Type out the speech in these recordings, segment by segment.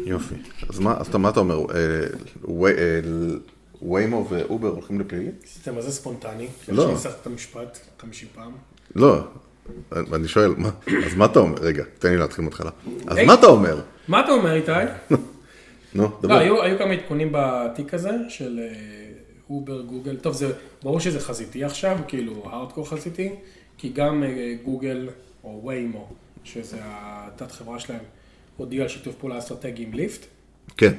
יופי. אז מה אתה אומר? ויימו ואובר הולכים לפלילי? זה מה זה ספונטני? לא. שאני אסך את המשפט 50 פעם. לא. אני שואל, אז מה אתה אומר? רגע, תן לי להתחיל מתחילה. אז מה אתה אומר? מה אתה אומר, איתי? נו, לא, דבר. היו כמה עדכונים בתיק הזה של אובר, גוגל. טוב, ברור שזה חזיתי עכשיו, כאילו הארדקור חזיתי, כי גם גוגל או ויימו, שזה התת חברה שלהם, הודיע על שיתוף פעולה אסטרטגי עם ליפט. כן.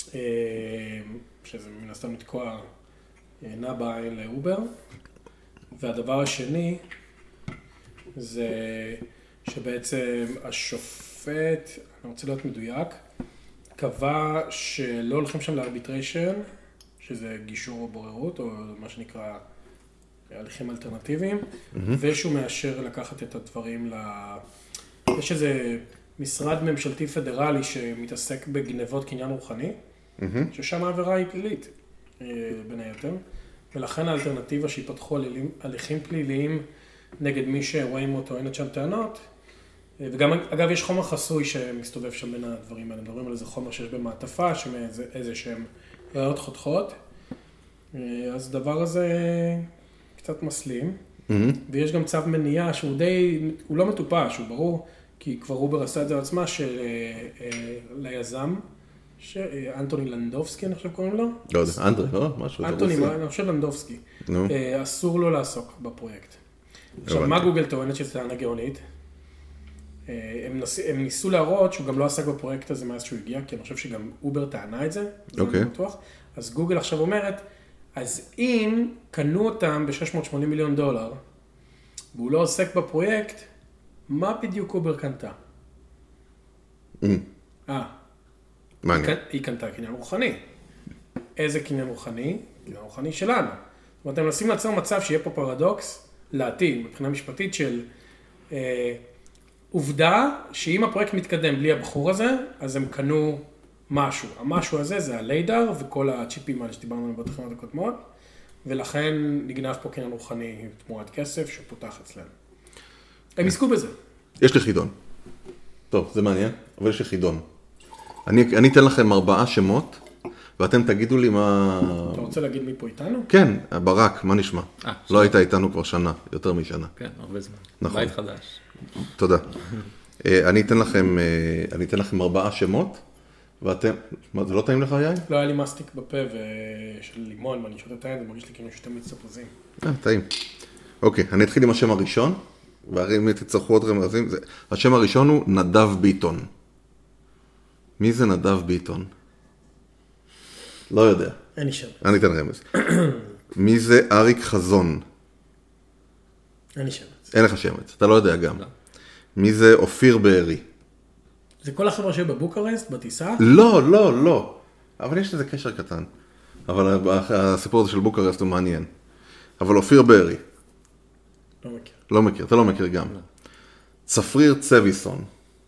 שזה מן הסתם לתקוע עינה בעין לאובר. והדבר השני, זה שבעצם השופט, אני רוצה להיות מדויק, קבע שלא הולכים שם לארביטריישן, שזה גישור או בוררות, או מה שנקרא הליכים אלטרנטיביים, ושהוא מאשר לקחת את הדברים יש איזה משרד ממשלתי פדרלי שמתעסק בגנבות קניין רוחני, ששם העבירה היא פלילית, בין היתר, ולכן האלטרנטיבה שיפתחו הליכים פליליים נגד מי שוויימו טוענת שם טענות, וגם, אגב, יש חומר חסוי שמסתובב שם בין הדברים האלה. מדברים על איזה חומר שיש במעטפה, איזה שהם ראיות חותכות. אז הדבר הזה קצת מסלים. ויש גם צו מניעה שהוא הוא לא מטופש, הוא ברור, כי כבר אובר עשה את זה עצמה, ליזם, אנטוני לנדובסקי, אני חושב קוראים לו. לא יודע, אנדרי, לא? משהו. אנטוני, אני חושב לנדובסקי. אסור לו לעסוק בפרויקט. עכשיו, מה גוגל טוענת שזה טענה גאונית? הם ניסו להראות שהוא גם לא עסק בפרויקט הזה מאז שהוא הגיע, כי אני חושב שגם אובר טענה את זה, זה אני בטוח. אז גוגל עכשיו אומרת, אז אם קנו אותם ב$680 מיליון, והוא לא עוסק בפרויקט, מה בדיוק אובר קנתה? היא קנתה קניין רוחני. איזה קניין רוחני? קניין רוחני שלנו. זאת אומרת, הם מנסים לעצור מצב שיהיה פה פרדוקס לעתיד, מבחינה משפטית של עובדה שאם הפרויקט מתקדם בלי הבחור הזה, אז הם קנו משהו. המשהו הזה זה הליידר וכל הצ'יפים האלה שדיברנו עליהם בתוכניות הקודמות, ולכן נגנב פה קניין רוחני תמורת כסף שפותח אצלנו. הם עסקו בזה. יש לי חידון. טוב, זה מעניין, אבל יש לי חידון. אני אתן לכם 4 שמות, ואתם תגידו לי מה... אתה רוצה להגיד מי פה איתנו? כן, ברק, מה נשמע? לא היית איתנו כבר שנה, יותר משנה. כן, הרבה זמן. נכון. בית חדש. תודה. אני אתן לכם 4 שמות, ואתם... מה, זה לא טעים לך, יאי? לא, היה לי מסטיק בפה של לימון, ואני שותה את היד, זה מרגיש לי כאילו שותה מיץ תפוזים. טעים. אוקיי, אני אתחיל עם השם הראשון, ואם תצטרכו עוד רמזים, השם הראשון הוא נדב ביטון. מי זה נדב ביטון? לא יודע. אין שם. אני אתן רמז. מי זה אריק חזון? אין שם. אין לך שמץ, אתה לא יודע גם. מי זה אופיר בארי? זה כל החבר'ה שהיו בבוקרסט, בטיסה? לא. אבל יש לזה קשר קטן. אבל הסיפור הזה של בוקרסט הוא מעניין. אבל אופיר בארי. לא מכיר. לא מכיר, אתה לא מכיר גם. צפריר צביסון.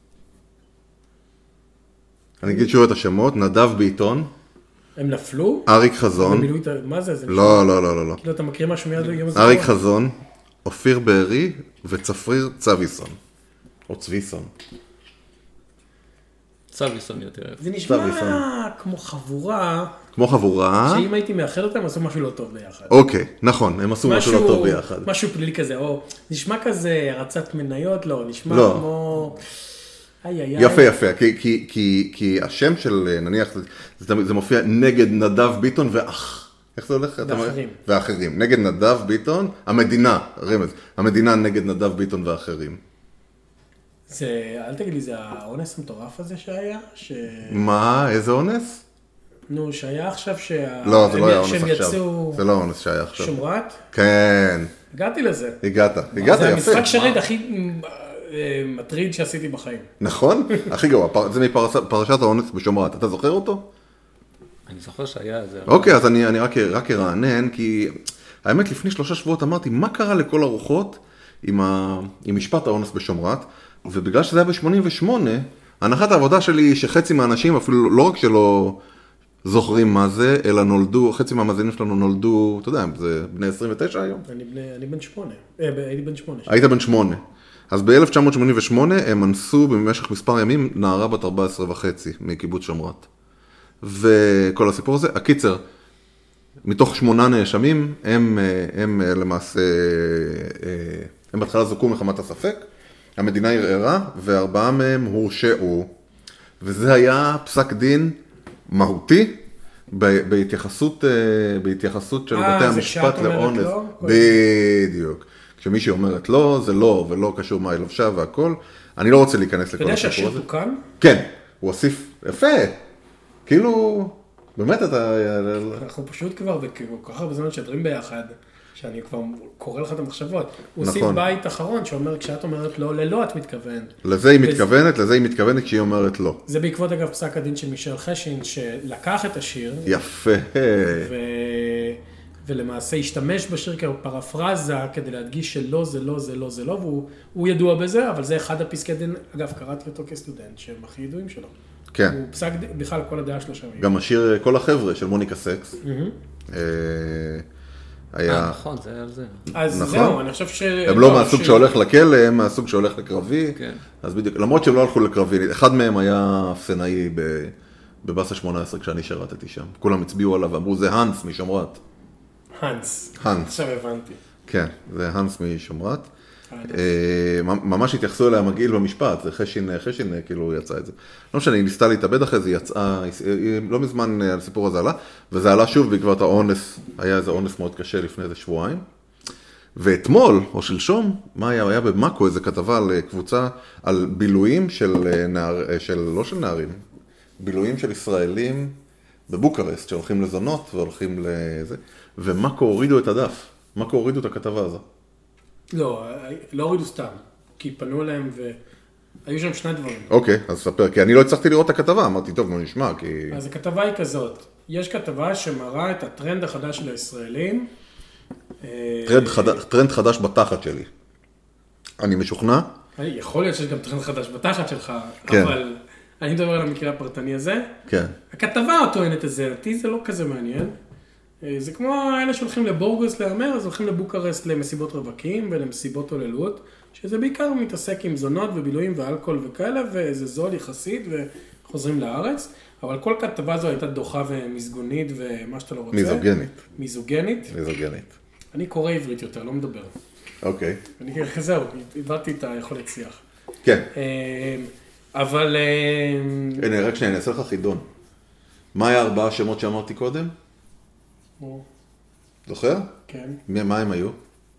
אני אגיד שוב את השמות, נדב ביטון. הם נפלו? אריק חזון. מה זה? לא. כאילו אתה מכיר משהו מיד יום הזה? אריק חזון, אופיר בארי וצפריר צביסון. או צביסון. צביסון יותר. זה נשמע כמו חבורה. כמו חבורה. שאם הייתי מאחד אותם, עשו משהו לא טוב ביחד. אוקיי, נכון, הם עשו משהו לא טוב ביחד. משהו פלילי כזה, או נשמע כזה הרצת מניות, לא, נשמע כמו... יפה, כי השם של, נניח, זה מופיע נגד נדב ביטון ואח. איך זה הולך? ואחרים. ואחרים. נגד נדב ביטון, המדינה, רמז, המדינה נגד נדב ביטון ואחרים. זה, אל תגיד לי, זה האונס המטורף הזה שהיה? מה? איזה אונס? נו, שהיה עכשיו לא, זה לא היה אונס עכשיו. יצאו... זה לא אונס שהיה עכשיו. שומרת? כן. הגעתי לזה. הגעת, יפה. זה המשחק שריד הכי מטריד שעשיתי בחיים. נכון? הכי גרוע. זה מפרשת האונס בשומרת. אתה זוכר אותו? אני זוכר שהיה זה. אוקיי, אז אני רק ארענן, כי האמת לפני 3 שבועות אמרתי, מה קרה לכל הרוחות עם משפט האונס בשומרת? ובגלל שזה היה ב-88, הנחת העבודה שלי היא שחצי מהאנשים, אפילו לא רק שלא זוכרים מה זה, אלא נולדו, חצי מהמאזינים שלנו נולדו, אתה יודע, זה בני 29 היום? אני בן 8. הייתי בן 8. היית בן 8. אז ב-1988 הם אנסו במשך מספר ימים נערה בת 14 וחצי מקיבוץ שומרת. וכל הסיפור הזה, הקיצר, מתוך 8 נאשמים, הם למעשה, הם בהתחלה זוכו מחמת הספק, המדינה ערערה, ו4 מהם הורשעו, וזה היה פסק דין מהותי, בהתייחסות של בתי המשפט לאונס. בדיוק. כשמישהי אומרת לא, זה לא, ולא קשור מה היא לבשה והכל. אני לא רוצה להיכנס לכל הסיפור הזה. אתה יודע שהשיר תוקן? כן, הוא הוסיף, יפה. כאילו, באמת אתה... אנחנו פשוט כבר כל כך הרבה זמן שדרים ביחד, שאני כבר קורא לך את המחשבות. הוא הוסיף נכון. בית אחרון שאומר, כשאת אומרת לא, ללא את מתכוונת. לזה היא מתכוונת כשהיא אומרת לא. זה בעקבות אגב פסק הדין של מישל חשין, שלקח את השיר. יפה. ולמעשה השתמש בשיר כפרפרזה כדי להדגיש שלא, זה לא, זה לא, זה לא, והוא ידוע בזה, אבל זה אחד הפסקי דין, אגב, קראתי אותו כסטודנט, שהם הכי ידועים שלו. כן. הוא פסק בכלל כל הדעה שלו שם. גם השיר כל החבר'ה של מוניקה סקס. היה... נכון, זה היה על זה. אז נכון. זהו, אני חושב ש... הם לא מהסוג שהולך לכלא, הם מהסוג שהולך לקרבי. כן. אז בדיוק, למרות שהם לא הלכו לקרבי, אחד מהם היה אפסנאי בבאסה 18 כשאני שירתתי שם. כולם הצביעו עליו ואמרו, זה הנס משומרת. הנס. הנס. עכשיו הבנתי. כן, זה הנס משומרת. ממש התייחסו אליה מגעיל במשפט, זה חשין כאילו יצא את זה. לא משנה, היא ניסתה להתאבד אחרי זה, יצאה, לא מזמן הסיפור הזה עלה, וזה עלה שוב בעקבות האונס, היה איזה אונס מאוד קשה לפני איזה שבועיים. ואתמול, או שלשום, מה היה? היה במאקו איזה כתבה על קבוצה, על בילויים לא של נערים, בילויים של ישראלים בבוקרסט, שהולכים לזונות והולכים לזה, ומאקו הורידו את הדף, מאקו הורידו את הכתבה הזו. לא הורידו סתם, כי פנו אליהם והיו שם שני דברים. אוקיי, אז ספר, כי אני לא הצלחתי לראות את הכתבה, אמרתי, טוב, נו נשמע, כי... אז הכתבה היא כזאת, יש כתבה שמראה את הטרנד החדש של הישראלים. טרנד חדש בתחת שלי. אני משוכנע? יכול להיות שיש גם טרנד חדש בתחת שלך, כן. אבל אני מדבר על המקרה הפרטני הזה. כן. הכתבה טוענת את זה, אותי זה לא כזה מעניין. זה כמו אלה שהולכים לבורגוס להמר, אז הולכים לבוקרסט למסיבות רווקים ולמסיבות עוללות, שזה בעיקר מתעסק עם זונות ובילויים ואלכוהול וכאלה, וזה זול יחסית וחוזרים לארץ. אבל כל כתבה זו הייתה דוחה ומסגונית ומה שאתה לא רוצה. מיזוגנית. מיזוגנית. אני קורא עברית יותר, לא מדבר. אוקיי. זהו, הבאתי את היכולת שיח. כן. אבל... הנה, רק שנייה, אני אעשה לך חידון. מה היה 4 שמות שאמרתי קודם? זוכר? כן. מה הם היו?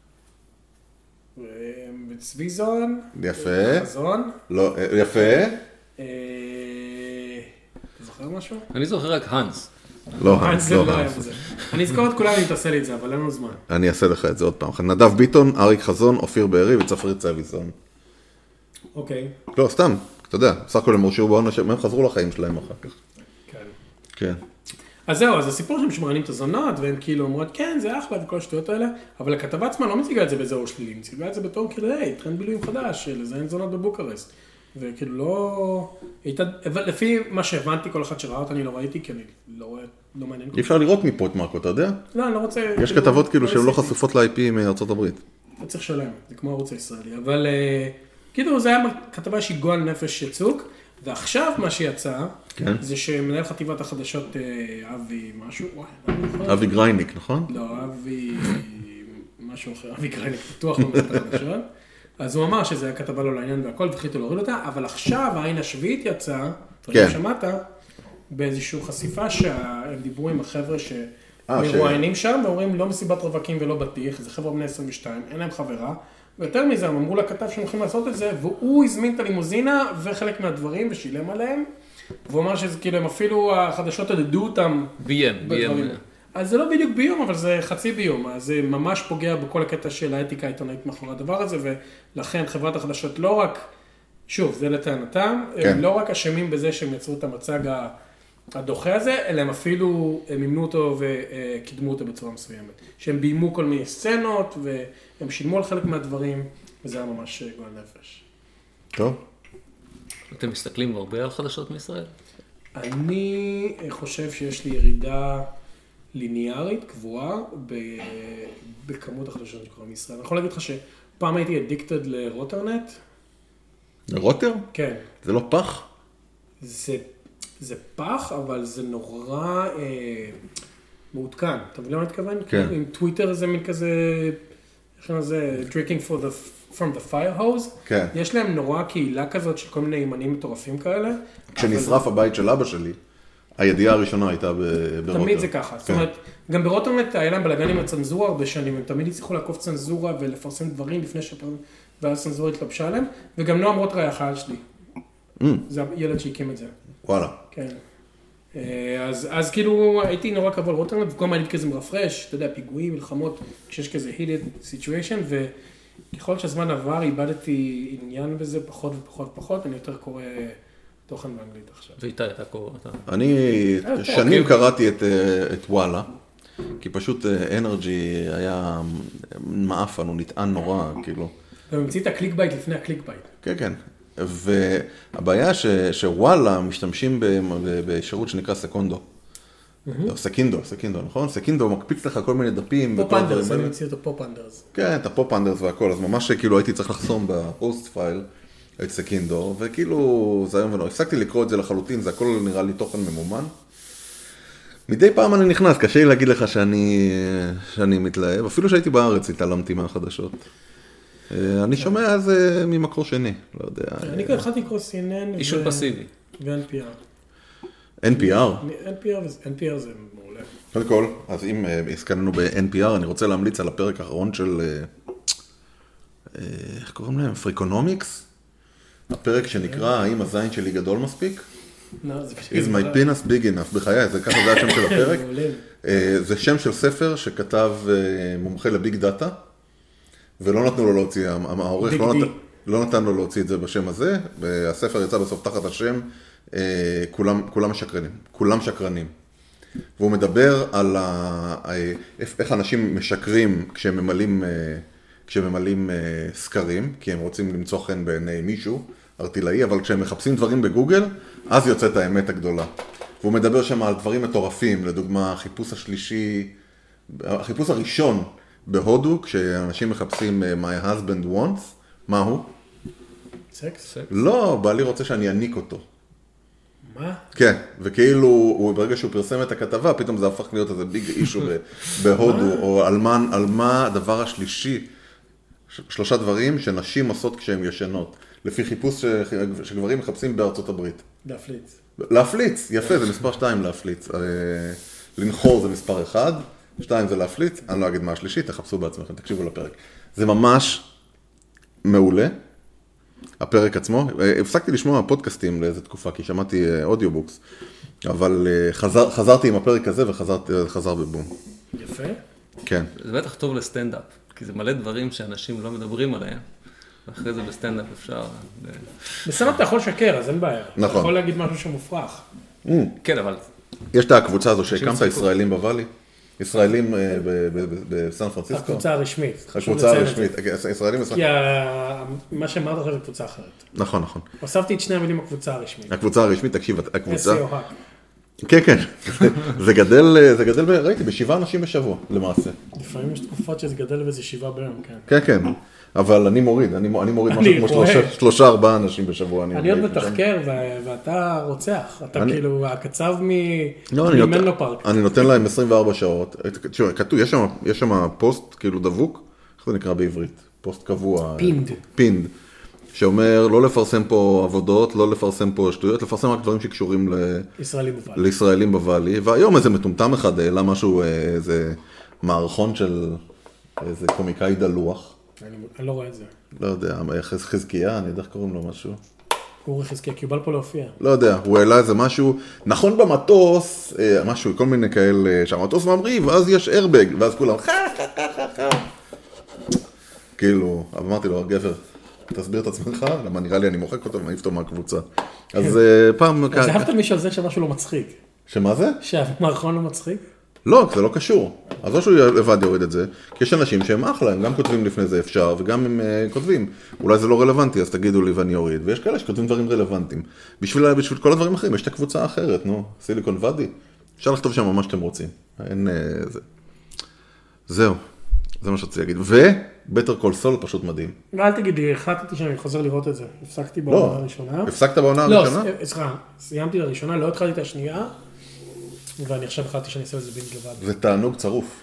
צביזון. יפה. חזון. לא, יפה. אתה זוכר משהו? אני זוכר רק הנס. לא, הנס זה לא היה בזה. אני אזכור את כולם, אני תעשה לי את זה, אבל אין לו זמן. אני אעשה לך את זה עוד פעם. נדב ביטון, אריק חזון, אופיר בארי וצפרית צביזון. אוקיי. לא, סתם, אתה יודע, סך הכל הם הורשעו בעונש, הם חזרו לחיים שלהם אחר כך. כן. כן. אז זהו, אז הסיפור שהם שמרנים את הזונות, והם כאילו אומרות, כן, זה אחלה וכל השטויות האלה, אבל הכתבה עצמה לא מציגה את זה באזור שלילי, מציגה את זה בתור כאילו, היי, טרנד בילויים חדש, לזיין זונות בבוקרסט. וכאילו לא... לפי מה שהבנתי, כל אחד שראה אותה אני לא ראיתי, כי אני לא רואה, לא מעניין. אי אפשר לראות מפה את מאקו, אתה יודע? לא, אני לא רוצה... יש כתבות כאילו שהן לא חשופות ל-IP מארצות הברית. אתה צריך שלם, זה כמו הערוץ הישראלי, אבל כאילו זה היה כתבה שהיא גועל נפש יצוק, ועכשיו מה שיצא, זה שמנהל חטיבת החדשות אבי משהו, אבי גרייניק, נכון? לא, אבי משהו אחר, אבי גרייניק פתוח במערכת החדשות, אז הוא אמר שזה היה כתבה לו לעניין והכל, והחליטו להוריד אותה, אבל עכשיו העין השביעית יצאה, אתה לא שמעת, באיזושהי חשיפה שהם דיברו עם החבר'ה שמרואיינים שם, ואומרים לא מסיבת רווקים ולא בטיח, זה חבר'ה בני 22, אין להם חברה, ויותר מזה, הם אמרו לכתב שהם הולכים לעשות את זה, והוא הזמין את הלימוזינה וחלק מהדברים ושילם עליהם, והוא אמר שזה כאילו הם אפילו החדשות עדדו אותם. ביים. אז זה לא בדיוק ביום, אבל זה חצי ביום, אז זה ממש פוגע בכל הקטע של האתיקה העיתונאית מאחורי הדבר הזה, ולכן חברת החדשות לא רק, שוב, זה לטענתם, הם לא רק אשמים בזה שהם יצרו את המצג הדוחה הזה, אלא הם אפילו מימנו אותו וקידמו אותו בצורה מסוימת. שהם ביימו כל מיני סצנות, והם שילמו על חלק מהדברים, וזה היה ממש גועל נפש. טוב. אתם מסתכלים הרבה על חדשות מישראל? אני חושב שיש לי ירידה ליניארית, קבועה, בכמות החדשות שקורה מישראל. אני יכול להגיד לך פעם הייתי אדיקטד לרוטרנט. רוטר? כן. זה לא פח? זה פח, אבל זה נורא מעודכן. אתה מבין מה אני מתכוון? כן. עם טוויטר זה מין כזה, איך קוראים לזה, drinking from the fire hose. כן. יש להם נורא קהילה כזאת של כל מיני ימנים מטורפים כאלה. כשנשרף הבית של אבא שלי, הידיעה הראשונה הייתה ברוטר. תמיד זה ככה. זאת אומרת, גם ברוטרנט היה להם בלגן עם הצנזורה הרבה שנים, הם תמיד הצליחו לעקוף צנזורה ולפרסם דברים לפני ואז הצנזורה התלבשה עליהם, וגם נועם רוטר היה חייל שלי. זה הילד שהקים את זה. וואלה. כן. אז כאילו הייתי נורא קרוב על רוטרנט, וכל מה הייתי כזה מרפרש, אתה יודע, פיגועים, מלחמות, כשיש כזה heated situation, וככל שהזמן עבר, איבדתי עניין בזה פחות ופחות ופחות, אני יותר קורא תוכן באנגלית עכשיו. ואיתי, אתה קורא, אני שנים קראתי את וואלה, כי פשוט אנרג'י היה מאפן, הוא נטען נורא, כאילו. אתה ממציא את הקליק בייט לפני הקליק בייט. כן, כן. והבעיה שוואלה משתמשים בשירות שנקרא סקונדו. סקינדו, נכון? סקינדו מקפיץ לך כל מיני דפים. פופ-אנדרס, אני מציע אותו פופ-אנדרס. כן, את הפופ-אנדרס והכל, אז ממש כאילו הייתי צריך לחסום בהוסט פייל את סקינדו, וכאילו זה היום ולא. הפסקתי לקרוא את זה לחלוטין, זה הכל נראה לי תוכן ממומן. מדי פעם אני נכנס, קשה לי להגיד לך שאני מתלהב, אפילו שהייתי בארץ התעלמתי מהחדשות. אני שומע את זה ממקור שני, לא יודע. אני כבר התחלתי לקרוא CNN אישון פסיבי. ו-NPR. NPR? NPR זה מעולה. קודם כל, אז אם הזכרנו ב-NPR, אני רוצה להמליץ על הפרק האחרון של, איך קוראים להם? פריקונומיקס? הפרק שנקרא, האם הזין שלי גדול מספיק? Is my penis big enough? בחיי, ככה זה השם של הפרק. זה שם של ספר שכתב מומחה לביג דאטה. ולא נתנו לו להוציא, העורך לא נתן לו להוציא את זה בשם הזה, והספר יצא בסוף תחת השם, כולם שקרנים. והוא מדבר על איך אנשים משקרים כשהם ממלאים סקרים, כי הם רוצים למצוא חן בעיני מישהו, ארטילאי, אבל כשהם מחפשים דברים בגוגל, אז יוצאת האמת הגדולה. והוא מדבר שם על דברים מטורפים, לדוגמה, החיפוש הראשון, בהודו, כשאנשים מחפשים my husband wants, מה הוא? סקס? לא, בעלי רוצה שאני אניק אותו. מה? כן, וכאילו, ברגע שהוא פרסם את הכתבה, פתאום זה הפך להיות איזה ביג אישו בהודו, או על מה הדבר השלישי, 3 דברים שנשים עושות כשהן ישנות, לפי חיפוש שגברים מחפשים בארצות הברית. להפליץ. להפליץ, יפה, זה מספר 2 להפליץ. לנחור זה מספר 1. 2 זה להפליץ, אני לא אגיד מה השלישי, תחפשו בעצמכם, תקשיבו לפרק. זה ממש מעולה, הפרק עצמו. הפסקתי לשמוע פודקאסטים לאיזו תקופה, כי שמעתי אודיובוקס, אבל חזרתי עם הפרק הזה וחזר בבום. יפה. כן. זה בטח טוב לסטנדאפ, כי זה מלא דברים שאנשים לא מדברים עליהם, ואחרי זה בסטנדאפ אפשר... בסטנדאפ אתה יכול לשקר, אז אין בעיה. נכון. אתה יכול להגיד משהו שמופרך. כן, אבל... יש את הקבוצה הזו שהקמת ישראלים בוואלי. ישראלים בסן פרנסיסקו. הקבוצה הרשמית. הקבוצה הרשמית. ישראלים בסן... כי מה שאמרת עכשיו זה קבוצה אחרת. נכון, נכון. הוספתי את 2 המילים הקבוצה הרשמית. הקבוצה הרשמית, תקשיב, הקבוצה... SEO האק. כן, כן. זה גדל, ראיתי, ב7 אנשים בשבוע, למעשה. לפעמים יש תקופות שזה גדל באיזה 7 ביום, כן. כן, כן. אבל אני מוריד משהו כמו 3-4 אנשים בשבוע. אני עוד מתחקר ואתה רוצח, אתה כאילו הקצב ממנו פארק. אני נותן להם 24 שעות, כתוב, יש שם פוסט כאילו דבוק, איך זה נקרא בעברית? פוסט קבוע. פינד. שאומר לא לפרסם פה עבודות, לא לפרסם פה שטויות, לפרסם רק דברים שקשורים לישראלים בוואלי, והיום איזה מטומטם אחד העלה משהו, איזה מערכון של איזה קומיקאי דלוח. אני לא רואה את זה. לא יודע, חזקיה, אני יודע איך קוראים לו משהו. אורי חזקיה, כי הוא בא לפה להופיע. לא יודע, הוא העלה איזה משהו, נכון במטוס, משהו, כל מיני כאלה, שהמטוס ממריא, ואז יש איירבג, ואז כולם, כאילו, אמרתי לו, גבר, תסביר את עצמך, למה נראה לי אני מוחק אותו ומעיף אותו מהקבוצה. אז פעם... אז אהבת מישהו על זה שמשהו לא מצחיק. שמה זה? שהמערכון לא מצחיק? לא, זה לא קשור. אז לא שהוא לבד יוריד את זה, כי יש אנשים שהם אחלה, הם גם כותבים לפני זה אפשר, וגם הם כותבים. אולי זה לא רלוונטי, אז תגידו לי ואני אוריד. ויש כאלה שכותבים דברים רלוונטיים. בשביל כל הדברים אחרים, יש את הקבוצה האחרת, נו, סיליקון ואדי. אפשר לכתוב שם מה שאתם רוצים. אין זה. זהו, זה מה שרציתי להגיד. בטר קול סול פשוט מדהים. ואל תגידי, החלטתי שאני חוזר לראות את זה. הפסקתי בעונה הראשונה. הפסקת בעונה הראשונה? לא, סליחה, סיימתי את הראשונה, לא התחלתי את השנייה, ואני עכשיו החלטתי שאני אעשה את זה בינג לבד. זה תענוג צרוף.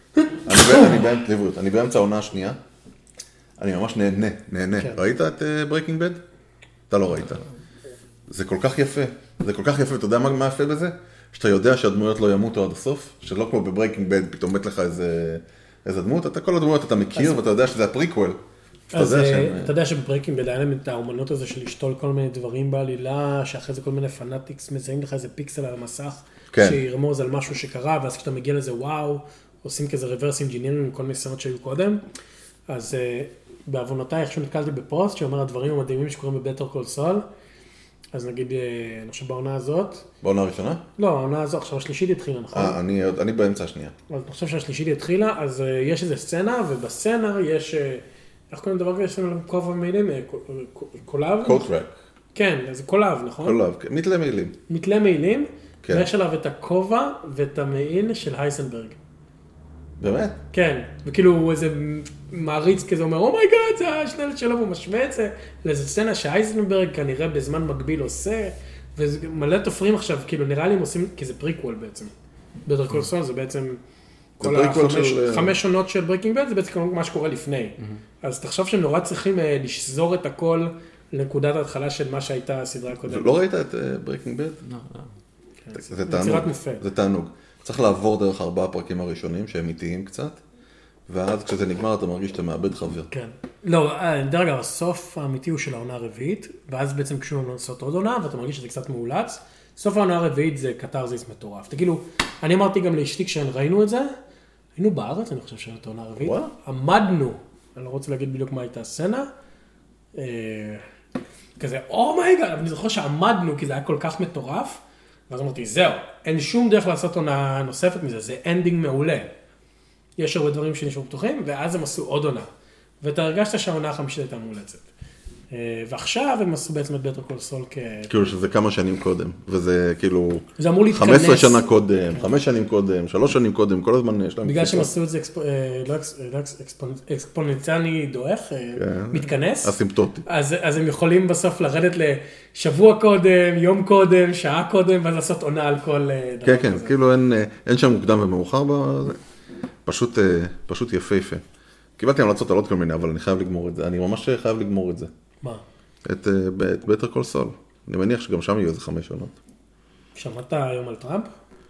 אני באמצע העונה השנייה. אני ממש נהנה. ראית את ברייקינג בד? אתה לא ראית. זה כל כך יפה. אתה יודע מה יפה בזה? שאתה יודע שהדמויות לא ימותו עד הסוף, שלא כמו בברייקינג בד, פתאום מת לך איזה דמות, כל הדמויות אתה מכיר, ואתה יודע שזה הפריקוול. אז אתה יודע שבברייקינג בד היה להם את האומנות הזה של לשתול כל מיני דברים בעלילה, שאחרי זה כל מיני פנאטיקס מזהים לך איזה פיקסל על המסך, שירמוז על משהו שקרה, ואז כשאתה מגיע לזה וואו, עושים כזה ריברס אינג'ינירים עם כל מיני סצנות שהיו קודם. אז בעוונותיי, איכשהו נתקלתי בפוסט, שאומר הדברים המדהימים שקורים בבטר קול סול. אז נגיד, אני חושב בעונה הזאת. בעונה הראשונה? לא, העונה הזאת, עכשיו השלישית התחילה, נכון? אני באמצע השנייה. אז אני חושב שהשלישית התחילה, אז יש איזו סצנה, ובסצנה יש, איך קוראים דבר כזה, יש לנו כובע מילים? קולב? קוטרק. כן, זה קולב, נכון? קולב, מתלה מעילים. מתלה מעילים, ויש עליו את הכובע ואת המעין של הייסנברג. באמת? כן, וכאילו הוא איזה מעריץ כזה אומר, אומייגאד, זה השנלת שלו, הוא משווה את זה לאיזו סצנה שהייזנברג כנראה בזמן מקביל עושה, ומלא תופרים עכשיו, כאילו נראה לי הם עושים, כי זה פריקוול בעצם. בטר קול סול זה בעצם, כל החמש עונות של ברייקינג בד, זה בעצם מה שקורה לפני. אז תחשוב שהם נורא צריכים לשזור את הכל לנקודת ההתחלה של מה שהייתה הסדרה הקודמת. לא ראית את ברייקינג בד? לא. זה תענוג. צריך לעבור דרך 4 הפרקים הראשונים שהם איטיים קצת, ואז כשזה נגמר אתה מרגיש שאתה מאבד חבר. כן. לא, דרך אגב, הסוף האמיתי הוא של העונה הרביעית, ואז בעצם כשהוא לעשות עוד עונה, ואתה מרגיש שזה קצת מאולץ, סוף העונה הרביעית זה קטרזיס מטורף. תגידו, אני אמרתי גם לאשתי כשראינו את זה, היינו בארץ, אני חושב שהיינו את העונה הרביעית, עמדנו, אני לא רוצה להגיד בדיוק מה הייתה הסצנה, כזה, אומייגאד, אבל אני זוכר שעמדנו, כי זה היה כל כך מטורף, ואז אמרתי, זהו, אין שום דרך לעשות עונה נוספת מזה, זה אנדינג מעולה. יש הרבה דברים שנשארו פתוחים, ואז הם עשו עוד עונה. ואתה הרגשת שהעונה החמישית הייתה מאולצת. ועכשיו הם עשו בעצם את בטר קול סול כאילו שזה כמה שנים קודם, וזה כאילו... זה אמור להתכנס. 15 שנה קודם, 5 שנים קודם, 3 שנים קודם, כל הזמן יש להם... בגלל שהם עשו את זה אקספוננציאלי דועך, מתכנס. אסימפטוטי. אז הם יכולים בסוף לרדת לשבוע קודם, יום קודם, שעה קודם, ואז לעשות עונה על כל דבר. כן, כן, כאילו אין שם מוקדם ומאוחר, פשוט יפה. קיבלתי המלצות על עוד כל מיני, אבל אני חייב לגמור את זה. אני ממש חייב לגמור את זה. מה? את בטר קול סול. אני מניח שגם שם יהיו איזה 5 עונות. שמעת היום על טראמפ?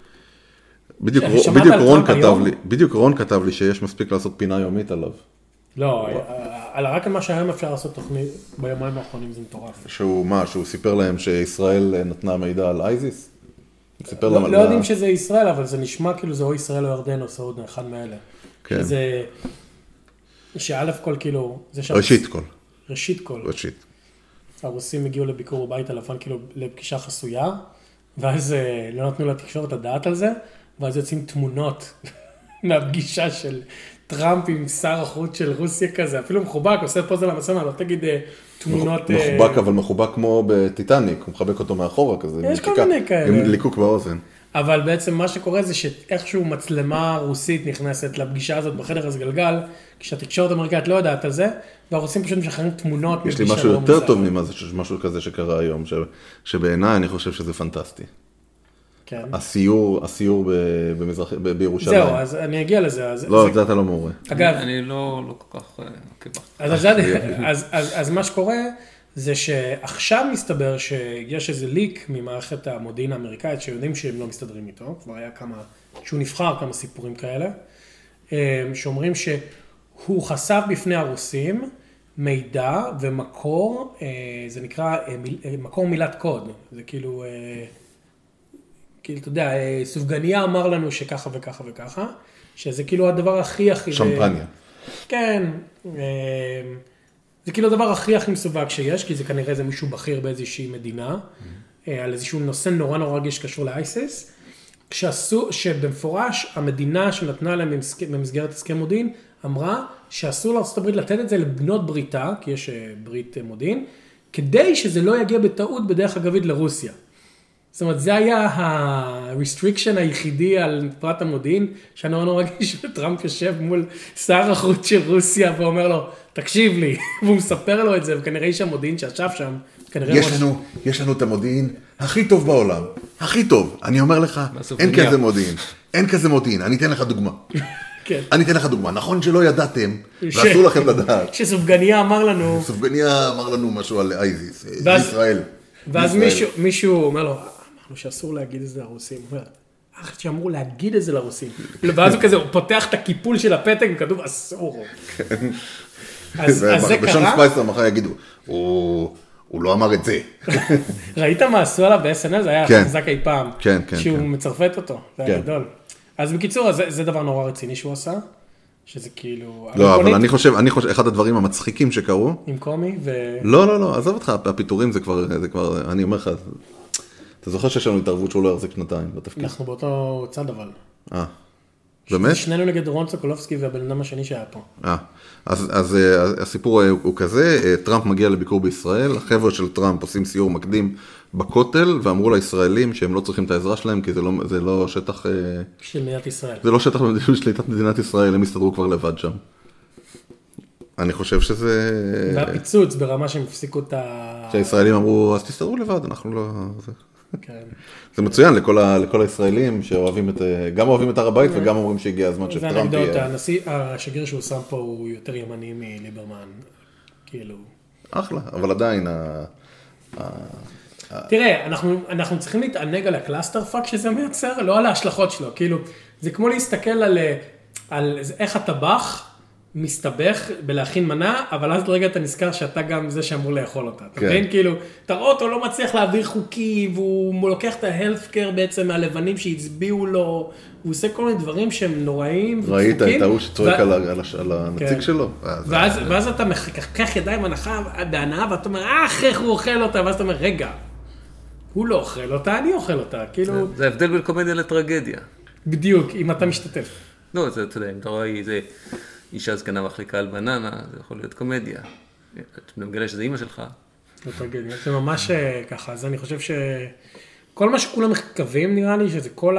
בדיוק רון כתב לי שיש מספיק לעשות פינה יומית עליו. לא, רק על מה שהיום אפשר לעשות תוכנית ביומיים האחרונים זה מטורף. שהוא סיפר להם שישראל נתנה מידע על אייזיס? לא יודעים שזה ישראל, אבל זה נשמע כאילו זה או ישראל או ירדן או סעודיה, אחד מאלה. כן. זה... שא' כל כאילו... ראשית כל. הרוסים הגיעו לביקור בבית הלבן כאילו לפגישה חסויה, ואז לא נתנו לתקשורת לדעת על זה, ואז יוצאים תמונות מהפגישה של טראמפ עם שר החוץ של רוסיה כזה, אפילו מחובק, עושה פוזה למצלמה, לא תגיד תמונות... מחובק, אבל מחובק כמו בטיטניק, הוא מחבק אותו מאחורה כזה. יש כל מיני כאלה. עם ליקוק באוזן. אבל בעצם מה שקורה זה שאיכשהו מצלמה רוסית נכנסת לפגישה הזאת בחדר הסגלגל, כשהתקשורת האמריקאית לא יודעת על זה, והרוסים פשוט משחררים תמונות. יש לי משהו יותר טוב משהו כזה שקרה היום, שבעיניי אני חושב שזה פנטסטי. כן. הסיור בירושלים. זהו, אז אני אגיע לזה. לא, זה אתה לא מעורה. אגב, אני לא כל כך קיבלתי. אז מה שקורה זה שעכשיו מסתבר שיש איזה ליק ממערכת המודיעין האמריקאית שיודעים שהם לא מסתדרים איתו, כבר היה שהוא נבחר כמה סיפורים כאלה, שאומרים שהוא חשף בפני הרוסים מידע ומקור, זה נקרא מקור מילת קוד, זה כאילו, אתה יודע, סופגניה אמר לנו שככה וככה וככה, שזה כאילו הדבר הכי... שמפניה. כן, זה כאילו הדבר הכי מסווג שיש, כי זה כנראה איזה מישהו בכיר באיזושהי מדינה, על איזשהו נושא נורא רגיש שקשור לאייסיס, שבמפורש המדינה שנתנה להם במסגרת הסכם מודיעין, אמרה שאסור לארצות הברית לתת את זה לבנות בריתה, כי יש ברית מודיעין, כדי שזה לא יגיע בטעות בדרך אגבית לרוסיה. זאת אומרת, זה היה ה-restriction היחידי על פרט המודיעין, שאני נורא רגיש שטראמפ יושב מול שר החוץ של רוסיה, ואומר לו, תקשיב לי, והוא מספר לו את זה, וכנראה איש המודיעין שישב שם, כנראה... יש לנו את המודיעין הכי טוב בעולם, הכי טוב. אני אומר לך, אין כזה מודיעין, אין כזה מודיעין, אני אתן לך דוגמה. אני אתן לך דוגמה, נכון שלא ידעתם, ואסור לכם לדעת. שסופגניה אמר לנו... סופגניה אמר לנו משהו על אייזיס, בישראל. ואז מישהו אומר לו, אמרנו שאסור להגיד את זה לרוסים. הוא אומר, שאמרו להגיד את זה לרוסים. ואז הוא כזה, הוא פותח את הקיפול של הפתק, וכתוב אסור. אז זה קרה... בשון ספייסר מחר יגידו, הוא לא אמר את זה. ראית מה עשו עליו ב-SNL? זה היה חזק אי פעם. כן. שהוא מצרפת אותו, זה היה גדול. אז בקיצור, זה דבר נורא רציני שהוא עשה. שזה כאילו... לא, אבל אני חושב, אחד הדברים המצחיקים שקרו... עם קומי ו... לא, עזוב אותך, הפיטורים זה כבר, אני אומר לך, אתה זוכר שיש לנו התערבות שהוא לא יחזיק שנתיים בתפקיד? אנחנו באותו צד אבל. באמת? שנינו נגד רון סוקולובסקי והבן אדם השני שהיה פה. אז הסיפור הוא כזה, טראמפ מגיע לביקור בישראל, החבר'ה של טראמפ עושים סיור מקדים בכותל, ואמרו לישראלים שהם לא צריכים את העזרה שלהם, כי זה לא שטח... של מדינת ישראל. זה לא שטח בשליטת מדינת ישראל, הם הסתדרו כבר לבד שם. אני חושב שזה... והפיצוץ ברמה שהם הפסיקו את ה... שהישראלים אמרו, אז תסתדרו לבד, אנחנו לא... כן. זה מצוין לכל הישראלים שאוהבים גם אוהבים את הר הבית וגם אומרים שהגיע הזמן שטראמפ יהיה. השגריר שהוא שם פה הוא יותר ימני מליברמן, כאילו. אחלה, אבל עדיין תראה, אנחנו צריכים להתענג על הקלאסטר פאק שזה מייצר, לא על ההשלכות שלו, כאילו, זה כמו להסתכל על איך הטבח מסתבך בלהכין מנה, אבל אז לרגע אתה נזכר שאתה גם זה שאמור לאכול אותה. אתה מבין? כאילו, תראו אותו לא מצליח להעביר חוקי, והוא לוקח את ההלפקר בעצם מהלבנים שהצביעו לו, הוא עושה כל מיני דברים שהם נוראים ודפוקים. ראית את ההוא שצועק על הנציג שלו? ואז אתה מחכך ידיים בהנאה, ואתה אומר, איך הוא אוכל אותה? ואז אתה אומר, רגע, הוא לא אוכל אותה, אני אוכל אותה. זה ההבדל בין קומדיה לטרגדיה. בדיוק, אם אתה משתתף. לא, אתה יודע, אם אתה רואה איזה... אישה זקנה מחליקה על בננה, זה יכול להיות קומדיה. אתה מגלה שזה אימא שלך. זה ממש ככה, אז אני חושב שכל מה שכולם מקווים נראה לי, שזה כל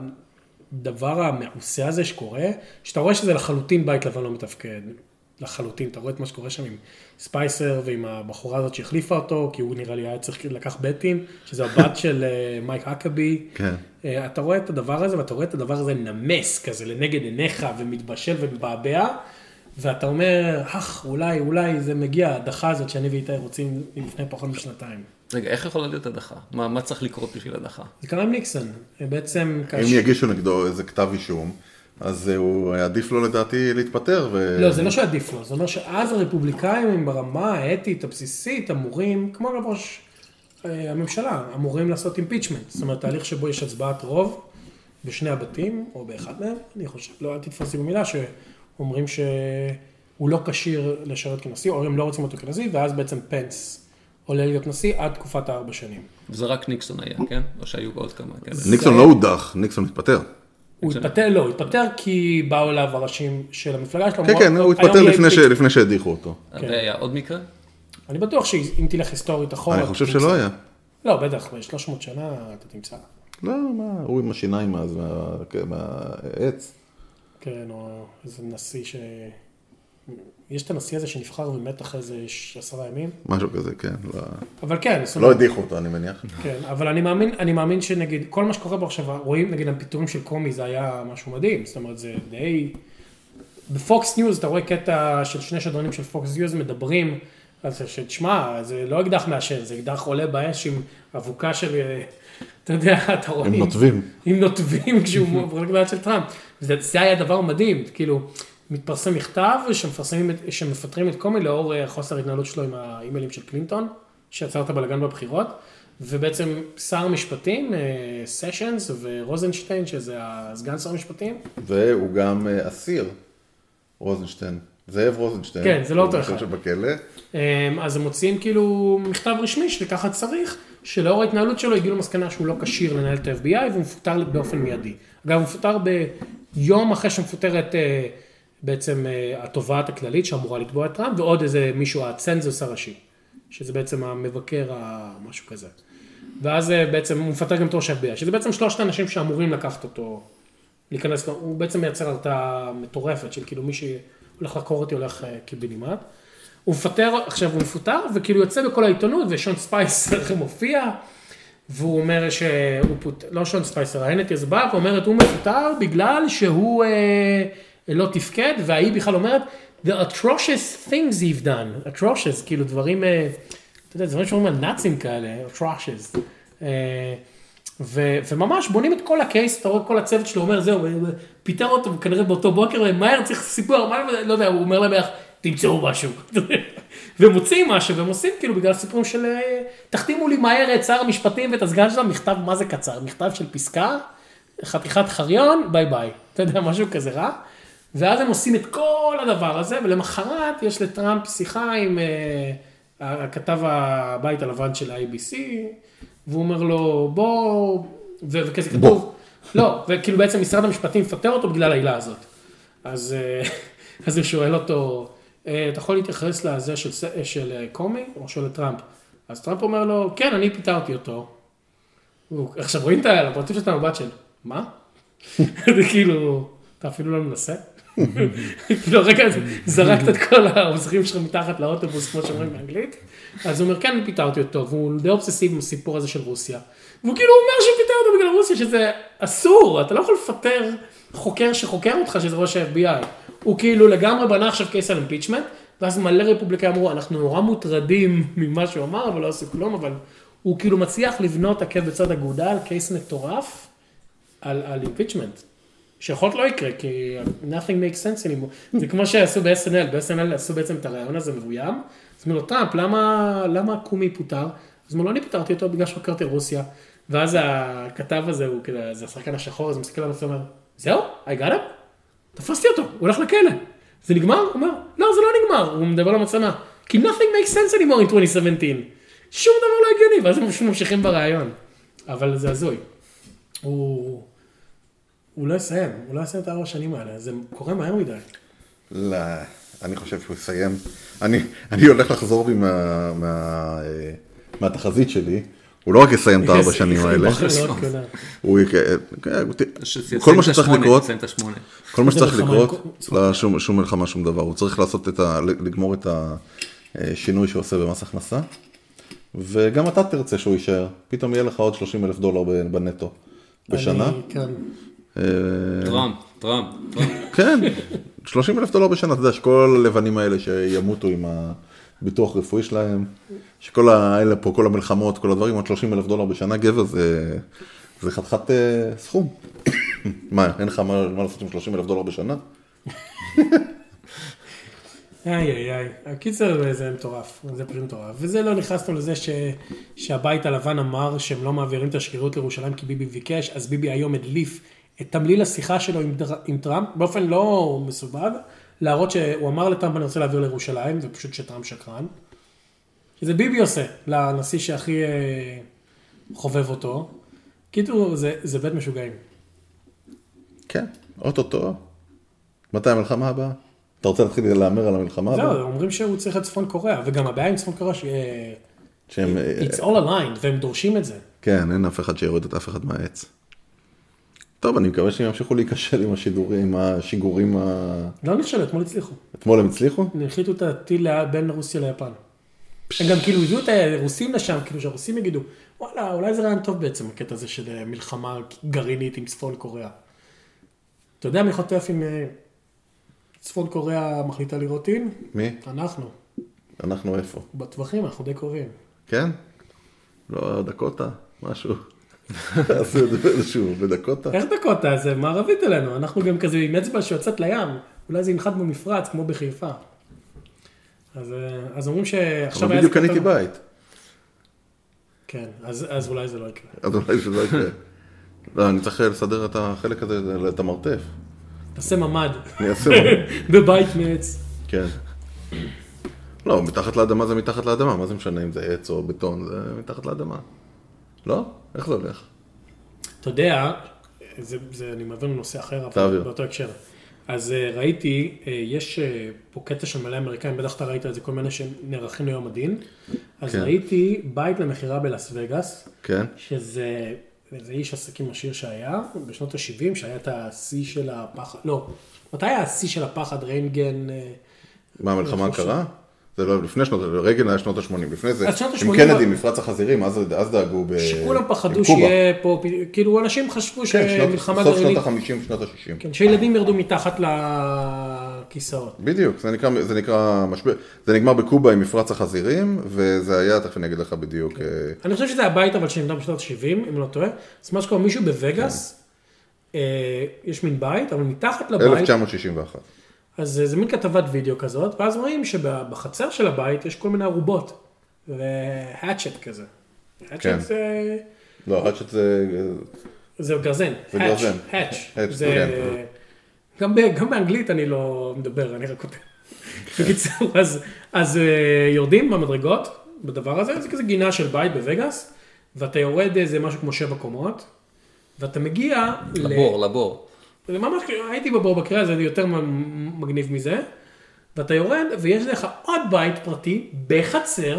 הדבר המעושה הזה שקורה, שאתה רואה שזה לחלוטין בית לבן לא מתפקד. לחלוטין, אתה רואה את מה שקורה שם עם ספייסר ועם הבחורה הזאת שהחליפה אותו, כי הוא נראה לי היה צריך לקח בטים, שזה הבת של מייק אקבי. כן. אתה רואה את הדבר הזה, ואתה רואה את הדבר הזה נמס כזה לנגד עיניך ומתבשל ומבעבע, ואתה אומר, אולי זה מגיע, ההדחה הזאת שאני ואיתי רוצים לפני פחות משנתיים. רגע, איך יכולה להיות הדחה? מה צריך לקרות בשביל הדחה? זה קרה עם ניקסון, בעצם... אם יגישו נגדו איזה כתב אישום, אז הוא עדיף לו לדעתי להתפטר לא, זה לא שעדיף לו, זה אומר שאז הרפובליקאים ברמה האתית הבסיסית אמורים, כמו ראש הממשלה, אמורים לעשות אימפיצ'מנט, זאת אומרת, תהליך שבו יש הצבעת רוב בשני הבתים, או באחד מהם, אני חושב, לא, אל תתפסי במילה, שאומרים שהוא לא כשיר לשרת כנשיא, או הם לא רוצים אותו כנשיא, ואז בעצם פנס עולה להיות נשיא עד תקופת 4 שנים. זה רק ניקסון היה, כן? או שהיו עוד כמה כאלה? ניקסון לא הודח, ניקסון התפטר. הוא התפטר כי באו אליו הראשים של המפלגה שלו. כן, הוא התפטר לפני שהדיחו אותו. והיה עוד מקרה? אני בטוח שאם תלך היסטורית אחורה... אני חושב שלא היה. לא, בטח, ב-300 שנה אתה תמצא. לא, מה, הוא עם השיניים אז מהעץ. כן, או איזה נשיא יש את הנשיא הזה שנבחר ומת אחרי איזה 10 ימים. משהו כזה, כן. אבל כן. לא הדיחו אותו, אני מניח. כן, אבל אני מאמין שנגיד, כל מה שקורה בו עכשיו, רואים נגיד הפיטורים של קומי, זה היה משהו מדהים. זאת אומרת, זה די... בפוקס ניוז, אתה רואה קטע של 2 שדרנים של פוקס ניוז מדברים, אז שתשמע, זה לא אקדח מעשן, זה אקדח עולה באש עם אבוקה של, אתה יודע, אתה רואה... עם נוטבים. עם נוטבים כשהוא מוביל גדול של טראמפ. זה היה דבר מדהים, כאילו... מתפרסם מכתב שמפטרים את קומי לאור חוסר התנהלות שלו עם האימיילים של קלינטון, שיצר את הבלגן בבחירות, ובעצם שר המשפטים, סשנס ורוזנשטיין, שזה הסגן שר המשפטים. והוא גם אסיר, רוזנשטיין, זאב רוזנשטיין. כן, זה לא אותו אחד. שבכלא. אז הם מוציאים כאילו מכתב רשמי שככה צריך, שלאור ההתנהלות שלו הגיעו למסקנה שהוא לא כשיר לנהל את ה-FBI, והוא מפוטר באופן מיידי. אגב, הוא מפוטר ביום אחרי שמפוטרת... בעצם התובעת הכללית שאמורה לתבוע את טראמפ, ועוד איזה מישהו, הצנזוס הראשי, שזה בעצם המבקר, משהו כזה. ואז בעצם הוא מפטר גם את ראש ה-FBI, שזה בעצם 3 אנשים שאמורים לקחת אותו, להיכנס, הוא בעצם מייצר הרתעה מטורפת, של כאילו מי שהולך לחקור אותי הולך קיבינימט. הוא מפטר, עכשיו הוא מפוטר, וכאילו יוצא בכל העיתונות, ושון ספייסר מופיע, והוא אומר שהוא לא שון ספייסר, ההנטי הזה בא, ואומרת, הוא מפוטר בגלל שהוא לא תפקד, והיא בכלל אומרת, the atrocious things he've done, atrocious, כאילו דברים, אתה יודע, דברים שאומרים על נאצים כאלה, atrocious. וממש בונים את כל הקייס, אתה רואה כל הצוות שלו אומר, זהו, פיטר אותו כנראה באותו בוקר, ומהר צריך סיפור, לא יודע, הוא אומר להם איך, תמצאו משהו. ומוצאים משהו, והם עושים כאילו בגלל סיפורים של, תחתימו לי מהר את שר המשפטים ואת הסגן שלהם, מכתב, מה זה קצר? מכתב של פסקה, חתיכת חריון, ביי ביי. אתה יודע, משהו כזה רע. ואז הם עושים את כל הדבר הזה, ולמחרת יש לטראמפ שיחה עם הכתב הבית הלבן של ה-ABC, והוא אומר לו, בוא, וכזה כתוב, לא, וכאילו בעצם משרד המשפטים מפטר אותו בגלל העילה הזאת. אז הוא שואל אותו, אתה יכול להתייחס לזה של קומי או של טראמפ? אז טראמפ אומר לו, כן, אני פיטרתי אותו. עכשיו רואים את הפרטים של המבט של, מה? זה כאילו, אתה אפילו לא מנסה? כאילו רגע זרקת את כל העוזרים שלך מתחת לאוטובוס כמו שאומרים באנגלית, אז הוא אומר כן אני פיטרתי אותו והוא די אובססיבי עם הסיפור הזה של רוסיה, והוא כאילו אומר שהוא פיטר אותו בגלל רוסיה שזה אסור, אתה לא יכול לפטר חוקר שחוקר אותך שזה ראש ה-FBI, הוא כאילו לגמרי בנה עכשיו קייס על אימפיצ'מנט, ואז מלא רפובליקאים אמרו אנחנו נורא מוטרדים ממה שהוא אמר אבל לא עשו כלום, אבל הוא כאילו מצליח לבנות עקב בצד אגודל על קייס מטורף על אימפיצ'מנט. שיכול לא יקרה, כי nothing makes sense anymore. זה כמו שעשו ב-SNL, ב-SNL עשו בעצם את הרעיון הזה מבוים, אז אמרו לו, טראמפ, למה קומי פוטר? אז אמרו לו, אני פוטרתי אותו בגלל שחקרתי רוסיה, ואז הכתב הזה, זה השחקן השחור, אז הוא מסתכל עליו ואומר, זהו, I got him, תפסתי אותו, הוא הולך לכלא. זה נגמר? הוא אומר, לא, זה לא נגמר, הוא מדבר למצלמה, כי nothing makes sense anymore in 2017. שום דבר לא הגיוני, ואז הם ממשיכים ברעיון. אבל זה הזוי. הוא לא יסיים את 4 השנים האלה, זה קורה מהר מדי. לא, אני חושב שהוא יסיים. אני הולך לחזור בי מהתחזית שלי, הוא לא רק יסיים את 4 השנים האלה. כל מה שצריך לקרות, כל מה שצריך לקרות, לא שום מלחמה, שום דבר. הוא צריך לגמור את השינוי שהוא עושה במס הכנסה, וגם אתה תרצה שהוא יישאר. פתאום יהיה לך עוד $30,000 בנטו בשנה. טראמפ. כן, $30,000 בשנה, אתה יודע שכל הלבנים האלה שימותו עם הביטוח רפואי שלהם, שכל האלה פה, כל המלחמות, כל הדברים, עוד $30,000 בשנה, גבר, זה חתיכת סכום. מה, אין לך מה לעשות עם $30,000 בשנה? הקיצר זה מטורף, זה פשוט מטורף. וזה לא נכנסנו לזה שהבית הלבן אמר שהם לא מעבירים את השגרירות לירושלים כי ביבי ביקש, אז ביבי היום הדליף את תמליל השיחה שלו עם טראמפ, באופן לא מסובב, להראות שהוא אמר לטראמפ אני רוצה להעביר לירושלים, ופשוט שטראמפ שקרן. שזה ביבי עושה, לנשיא שהכי חובב אותו. קיצור, זה בית משוגעים. כן, אוטוטו. מתי המלחמה הבאה? אתה רוצה להתחיל להאמר על המלחמה הבאה? זהו, אומרים שהוא צריך את צפון קוריאה, וגם הבעיה עם צפון קוריאה it's all aligned, והם דורשים את זה. כן, אין אף אחד שיורד את אף אחד מהעץ. טוב, אני מקווה שהם ימשיכו להיכשל עם השידורים, השיגורים לא נכשלו, אתמול הצליחו. אתמול הם הצליחו? הנחיתו את הטיל בין רוסיה ליפן. הם גם כאילו הביאו את הרוסים לשם, כאילו שהרוסים יגידו, וואלה, אולי זה רעיון טוב בעצם, הקטע הזה של מלחמה גרעינית עם צפון קוריאה. אתה יודע מי חוטף עם צפון קוריאה מחליטה לירות טיל? מי? אנחנו. אנחנו איפה? בטווחים, אנחנו די קרובים. כן? לא, דקוטה, משהו. עשו את זה איזשהו בדקוטה. איך דקוטה? זה מערבית אלינו. אנחנו גם כזה עם אצבע שיוצאת לים. אולי זה ינחת במפרץ, כמו בחיפה. אז אומרים שעכשיו... אבל בדיוק קניתי בית. כן, אז אולי זה לא יקרה. אז אולי זה לא יקרה. לא, אני צריך לסדר את החלק הזה, את המרתף. תעשה ממד. אני אעשה ממד. בבית מעץ. כן. לא, מתחת לאדמה זה מתחת לאדמה. מה זה משנה אם זה עץ או בטון? זה מתחת לאדמה. לא? איך זה הולך? אתה יודע, אני מעביר לנושא אחר, אבל באותו הקשר. אז ראיתי, יש פה קטע של מלא אמריקאים, בטח אתה ראית את זה, כל מיני שנערכים ליום הדין, אז ראיתי בית למכירה בלאס וגאס, כן. שזה איש עסקים עשיר שהיה, בשנות ה-70, שהיה את השיא של הפחד, לא, מתי היה השיא של הפחד, ריינגן? מה, המלחמה הקרה? זה לא, לפני שנות, רייגן היה שנות ה-80, לפני זה, עם קנדי, מפרץ החזירים, אז דאגו שכולם פחדו שיהיה פה, כאילו אנשים חשבו שמלחמה גרעינית. סוף שנות ה-50, שנות ה-60. כן, שילדים ירדו מתחת לכיסאות. בדיוק, זה נקרא משבר, זה נגמר בקובה עם מפרץ החזירים, וזה היה, תכף אני אגיד לך בדיוק. אני חושב שזה הבית אבל שנבנה בשנות ה-70, אם לא טועה. אז מה שקורה, מישהו בווגאס, יש מין בית, אבל מתחת לבית. 1961. אז זה מין כתבת וידאו כזאת, ואז רואים שבחצר של הבית יש כל מיני ערובות, והאצ'ט כזה. האצ'ט זה... לא, האצ'ט זה... זה גרזן. זה גרזן. האצ'. גם באנגלית אני לא מדבר, אני רק כותב. בקיצור, אז יורדים במדרגות, בדבר הזה, זה כזה גינה של בית בווגאס, ואתה יורד איזה משהו כמו 7 קומות, ואתה מגיע... לבור. זה ממש, הייתי בבור בקריאה, זה יותר מגניב מזה, ואתה יורד, ויש לך עוד בית פרטי, בחצר,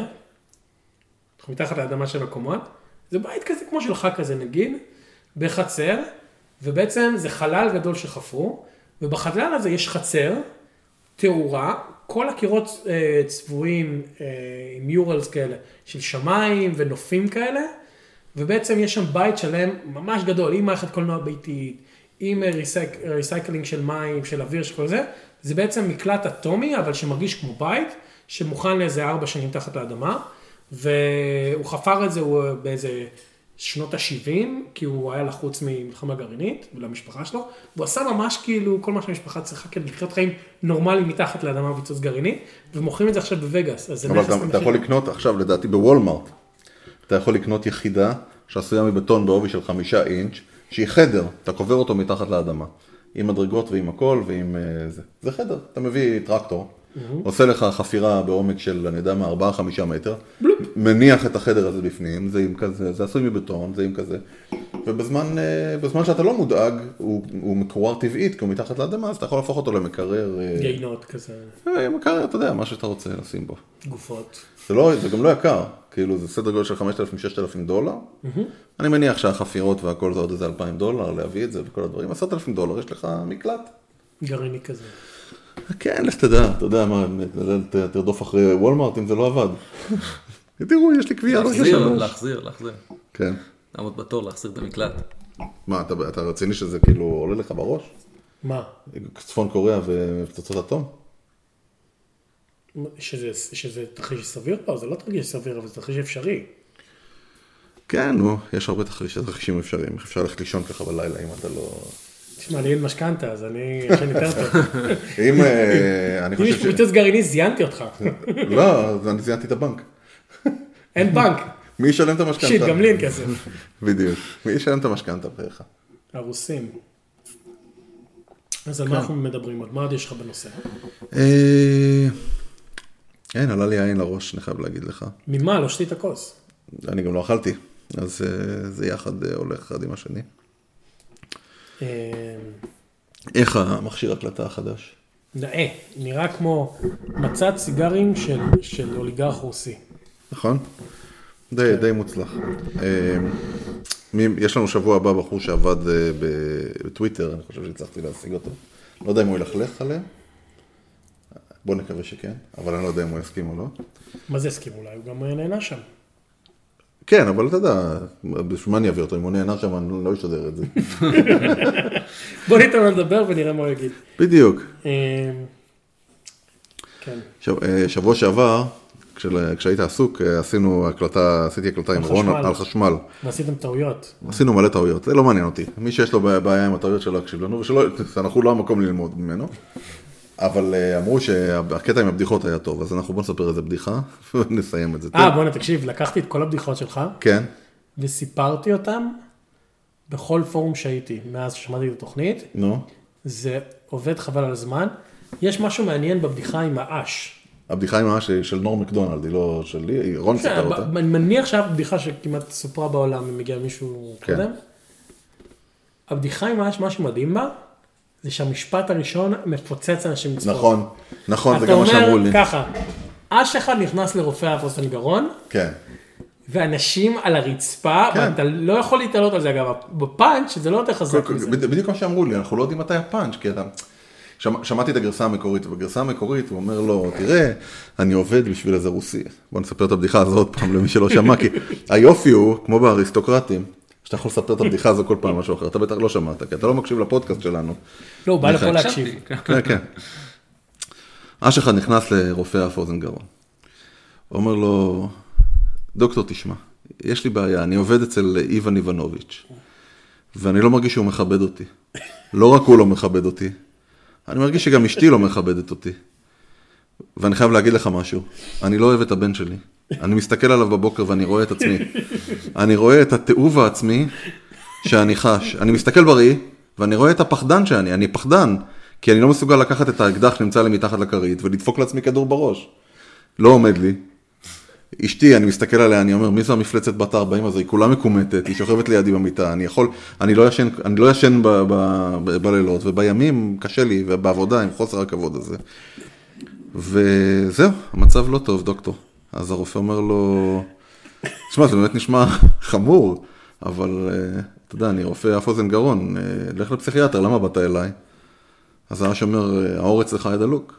מתחת לאדמה של הקומות, זה בית כזה כמו שלך כזה נגיד, בחצר, ובעצם זה חלל גדול שחפרו, ובחלל הזה יש חצר, תאורה, כל הקירות צבועים עם יורלס כאלה, של שמיים ונופים כאלה, ובעצם יש שם בית שלם ממש גדול, עם מערכת קולנוע ביתית, עם ריסייקלינג של מים, של אוויר, של כל זה, זה בעצם מקלט אטומי, אבל שמרגיש כמו בית, שמוכן לאיזה 4 שנים תחת לאדמה, והוא חפר את זה באיזה שנות ה-70, כי הוא היה לחוץ ממלחמה גרעינית, ולמשפחה שלו, והוא עשה ממש כאילו כל מה שהמשפחה צריכה כדי לחיות חיים נורמליים מתחת לאדמה וביצוץ גרעיני, ומוכרים את זה עכשיו בווגאס. אבל אתה יכול לקנות עכשיו, לדעתי, בוולמארט, אתה יכול לקנות יחידה שעשויה מבטון בעובי של 5 אינץ', שהיא חדר, אתה קובר אותו מתחת לאדמה, עם מדרגות ועם הכל ועם זה. זה חדר, אתה מביא טרקטור, עושה לך חפירה בעומק של, אני יודע מה, 4-5 מטר, מניח את החדר הזה בפנים, זה עם כזה, זה עשוי מבטון, זה עם כזה, ובזמן שאתה לא מודאג, הוא מקורר טבעית, כי הוא מתחת לאדמה, אז אתה יכול להפוך אותו למקרר... גינות כזה. מקרר, אתה יודע, מה שאתה רוצה לשים בו. גופות. זה גם לא יקר, כאילו זה סדר גודל של $5,000-$6,000. אני מניח שהחפירות והכל זה עוד איזה $2,000, להביא את זה וכל הדברים. $10,000 יש לך מקלט. גרעיני כזה. כן, לך תדע, אתה יודע מה, תרדוף אחרי וולמארט אם זה לא עבד. תראו, יש לי קביעה. להחזיר. כן. לעמוד בתור, להחזיר את המקלט. מה, אתה רציני שזה כאילו עולה לך בראש? מה? צפון קוריאה ופצצות אטום? שזה תרחיש סביר? לא, זה לא תרחיש סביר, אבל זה תרחיש אפשרי. כן, יש הרבה תרחישים אפשריים. אפשר ללכת לישון ככה בלילה אם אתה לא... תשמע, לי אין משכנתה, אז אני ישן יותר טוב. אם יש פה ביצוץ גרעיני, זיינתי אותך. לא, אז אני זיינתי את הבנק. אין בנק. מי ישלם את המשכנתה? שיט, גם לי אין כסף. בדיוק. מי ישלם את המשכנתה בערך? הרוסים. אז על מה אנחנו מדברים עוד? מה עוד יש לך בנושא? אין, עלה לי העין לראש, אני חייב להגיד לך. ממה? לא שתי את הכוס. אני גם לא אכלתי, אז זה יחד הולך אחד עם השני. איך המכשיר הקלטה החדש? נאה, נראה כמו מצד סיגרים של אוליגרך רוסי. נכון? די מוצלח. יש לנו שבוע הבא בחור שעבד בטוויטר, אני חושב שהצלחתי להשיג אותו. לא יודע אם הוא ילכלך עליהם. בוא נקווה שכן, אבל אני לא יודע אם הוא יסכים או לא. מה זה יסכים? אולי הוא גם נהנה שם. כן, אבל אתה יודע, בשביל מה אני אביא אותו? אם הוא נהנה שם, אני לא אשתדר את זה. בוא ניתן לו לדבר ונראה מה הוא יגיד. בדיוק. כן. שבוע שעבר, כשהיית עסוק, עשיתי הקלטה עם רון על חשמל. ועשיתם טעויות. עשינו מלא טעויות, זה לא מעניין אותי. מי שיש לו בעיה עם הטעויות שלו, הקשיב לנו, אנחנו לא המקום ללמוד ממנו. אבל אמרו שהקטע עם הבדיחות היה טוב, אז אנחנו בוא נספר איזה בדיחה, ונסיים את זה. בוא תקשיב, לקחתי את כל הבדיחות שלך, כן. וסיפרתי אותם בכל פורום שהייתי, מאז ששמעתי את התוכנית. נו. זה עובד חבל על הזמן. יש משהו מעניין בבדיחה עם האש. הבדיחה עם האש של נורם מקדונלד, היא לא שלי, רון סיפר אותה. אני מניח שהבדיחה שכמעט סופרה בעולם, אם מגיע מישהו קודם. הבדיחה עם האש, משהו מדהים בה, זה שהמשפט הראשון מפוצץ אנשים לצפות. נכון, זה גם מה שאמרו לי. אתה אומר ככה, אש אחד נכנס לרופא אף אוזן גרון, כן. ואנשים על הרצפה, כן. ואתה לא יכול להתעלות על זה, אגב, בפאנץ' זה לא יותר חזק מזה. בדיוק מה שאמרו לי, אנחנו לא יודעים מתי הפאנץ', כי אתה... שמעתי את הגרסה המקורית, ובגרסה המקורית הוא אומר לו, תראה, אני עובד בשביל איזה רוסי. בוא נספר את הבדיחה הזו עוד פעם למי שלא שמע, כי היופי הוא, כמו באריסטוקרטים, שאתה יכול לספר את הבדיחה הזו כל פעם משהו אחר, אתה בטח לא שמעת, כי אתה לא מקשיב לפודקאסט שלנו. לא, הוא בא לפה להקשיב. כן, כן. אש אחד נכנס לרופא אף אוזן גרון. הוא אומר לו, דוקטור, תשמע, יש לי בעיה, אני עובד אצל איוון איוונוביץ', ואני לא מרגיש שהוא מכבד אותי. לא רק הוא לא מכבד אותי, אני מרגיש שגם אשתי לא מכבדת אותי. ואני חייב להגיד לך משהו, אני לא אוהב את הבן שלי. אני מסתכל עליו בבוקר ואני רואה את עצמי. אני רואה את התיעוב העצמי שאני חש. אני מסתכל בראי ואני רואה את הפחדן שאני, אני פחדן, כי אני לא מסוגל לקחת את האקדח שנמצא לי מתחת לכרית ולדפוק לעצמי כדור בראש. לא עומד לי. אשתי, אני מסתכל עליה, אני אומר, מי זו המפלצת בת 40 הזו? היא כולה מקומטת, היא שוכבת לידי במיטה, אני לא ישן בלילות, ובימים קשה לי, ובעבודה עם חוסר הכבוד הזה. וזהו, המצב לא טוב, דוקטור. אז הרופא אומר לו, תשמע, זה באמת נשמע חמור, אבל אתה יודע, אני רופא אף אוזן גרון, לך לפסיכיאטר, למה באת אליי? אז האש אומר, האור אצלך היה דלוק.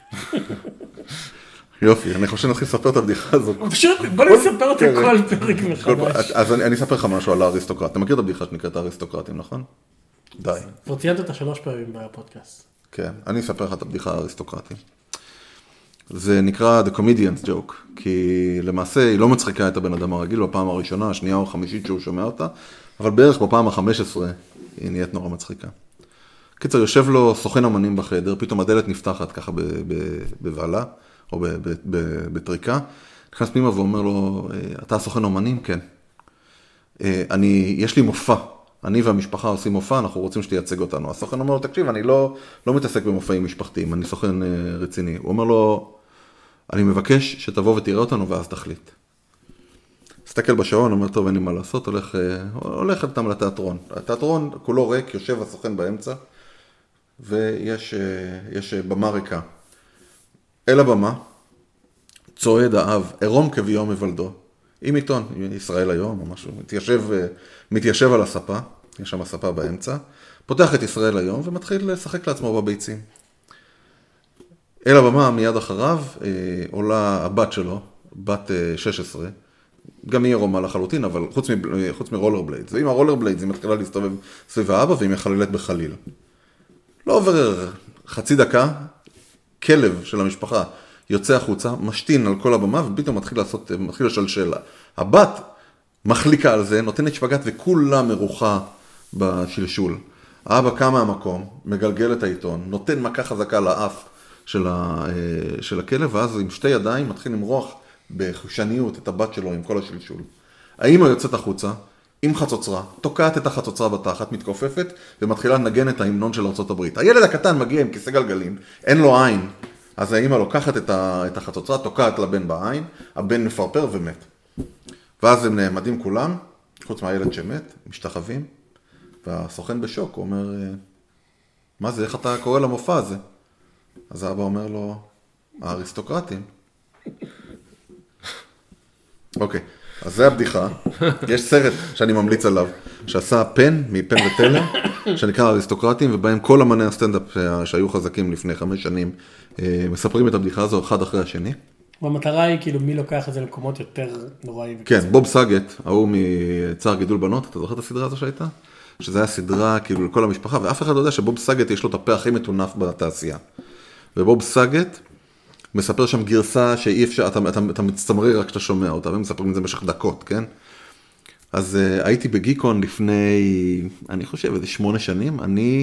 יופי, אני חושב שנתחיל לספר את הבדיחה הזו. פשוט, בוא נספר אותה כל פרק מחדש. אז אני אספר לך משהו על האריסטוקרט. אתה מכיר את הבדיחה שנקראת האריסטוקרטים, נכון? די. כבר ציינת אותה 3 פעמים בפודקאסט. כן, אני אספר לך את הבדיחה האריסטוקרטים. זה נקרא The Comedian's Joke, כי למעשה היא לא מצחיקה את הבן אדם הרגיל בפעם הראשונה, השנייה או החמישית שהוא שומע אותה, אבל בערך בפעם ה-15 היא נהיית נורא מצחיקה. קיצר, יושב לו סוכן אמנים בחדר, פתאום הדלת נפתחת ככה בבעלה, או בטריקה, נכנס פנימה ואומר לו, אתה סוכן אומנים? כן. יש לי מופע, אני והמשפחה עושים מופע, אנחנו רוצים שתייצג אותנו. הסוכן אומר לו, תקשיב, אני לא מתעסק במופעים משפחתיים, אני סוכן רציני. הוא אומר לו, אני מבקש שתבוא ותראה אותנו ואז תחליט. הסתכל בשעון, אומר, טוב, אין לי מה לעשות, הולך איתם לתיאטרון. התיאטרון כולו ריק, יושב הסוכן באמצע, ויש במה ריקה. אל הבמה, צועד האב, עירום כביום מבלדו, עם עיתון, ישראל היום או משהו, מתיישב על הספה, יש שם הספה באמצע, פותח את ישראל היום ומתחיל לשחק לעצמו בביצים. אל הבמה מיד אחריו עולה הבת שלו, בת 16, גם היא עירומה לחלוטין, אבל חוץ מרולר בליידס, ועם הרולר בליידס היא מתחילה להסתובב סביב האבא והיא מחללת בחליל. לא עובר חצי דקה, כלב של המשפחה יוצא החוצה, משתין על כל הבמה, ופתאום מתחיל לשלשל. הבת מחליקה על זה, נותנת שפגת וכולה מרוחה בשלשול. האבא קם מהמקום, מגלגל את העיתון, נותן מכה חזקה לאף של הכלב, ואז עם 2 ידיים מתחיל למרוח בחושניות את הבת שלו עם כל השלשול. האמא יוצאת החוצה, עם חצוצרה, תוקעת את החצוצרה בתחת, מתכופפת, ומתחילה לנגן את ההמנון של ארצות הברית. הילד הקטן מגיע עם כיסא גלגלים, אין לו עין, אז האמא לוקחת את החצוצרה, תוקעת לבן בעין, הבן מפרפר ומת. ואז הם נעמדים כולם, חוץ מהילד שמת, משתחווים, והסוכן בשוק, הוא אומר, מה זה, איך אתה קורא למופע הזה? אז האבא אומר לו, האריסטוקרטים. אוקיי, אז זה הבדיחה. יש סרט שאני ממליץ עליו, שעשה פן, מפן ותלם, שנקרא אריסטוקרטים, ובהם כל אמני הסטנדאפ שהיו חזקים לפני 5 שנים, מספרים את הבדיחה הזו אחד אחרי השני. והמטרה היא כאילו מי לוקח את זה למקומות יותר נוראים. כן, בוב סאגט, ההוא מצער גידול בנות, אתה זוכר את הסדרה הזו שהייתה? שזה היה סדרה כאילו לכל המשפחה, ואף אחד לא יודע שבוב סאגט יש לו את הפה הכי מטונף בתעשייה. ובוב סאגט מספר שם גרסה שאי אפשר, אתה מצטמרר רק כשאתה שומע אותה, והם מספרים את זה במשך דקות, כן? אז הייתי בגיקון לפני, אני חושב, איזה 8 שנים,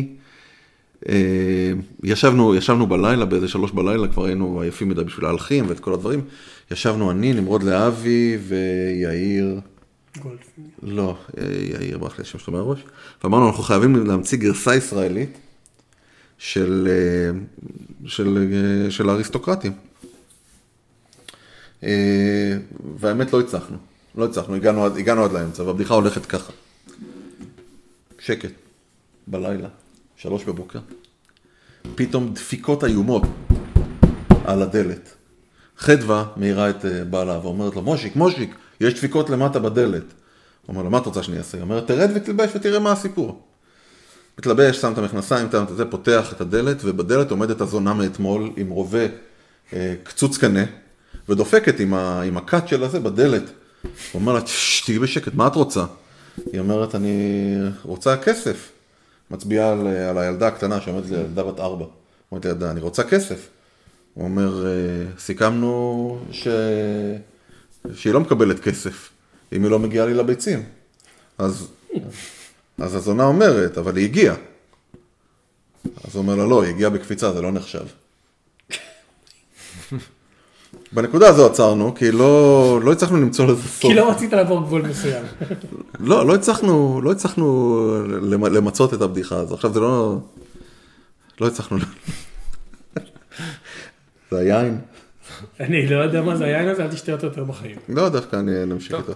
ישבנו בלילה, באיזה 3 בלילה, כבר היינו עייפים מדי בשביל ההלכים ואת כל הדברים, ישבנו אני, נמרוד להבי ויאיר, לא, יאיר ברח לי שם שלו מהראש, ואמרנו, אנחנו חייבים להמציא גרסה ישראלית של האריסטוקרטים. והאמת לא הצלחנו, הגענו עד לאמצע, והבדיחה הולכת ככה. שקט, בלילה, 3 בבוקר, פתאום דפיקות איומות על הדלת. חדווה מאירה את בעלה ואומרת לו, מושיק, יש דפיקות למטה בדלת. הוא אומר לו, מה את רוצה שאני אעשה? היא אומרת, תרד ותלבש ותראה מה הסיפור. מתלבש, שם את המכנסיים, פותח את הדלת, ובדלת עומדת הזונה מאתמול עם רובה קצוץ קנה, ודופקת עם הקאט של הזה בדלת. הוא אומר לה, תהי בשקט, מה את רוצה? היא אומרת, אני רוצה כסף. מצביעה על הילדה הקטנה שעומדת לי, ילדה בת 4. אומרת לי, אני רוצה כסף. הוא אומר, סיכמנו שהיא לא מקבלת כסף, אם היא לא מגיעה לי לביצים. אז הזונה אומרת, אבל היא הגיעה. אז הוא אומר לה, לא, היא הגיעה בקפיצה, זה לא נחשב. בנקודה הזו עצרנו, כי לא הצלחנו למצוא לזה סוף. כי לא רצית לעבור גבול מסוים. לא הצלחנו למצות את הבדיחה הזו. עכשיו זה לא הצלחנו. זה היין. אני לא יודע מה זה היין הזה, אל תשתה אותו יותר בחיים. לא, דווקא אני נמשיך איתו.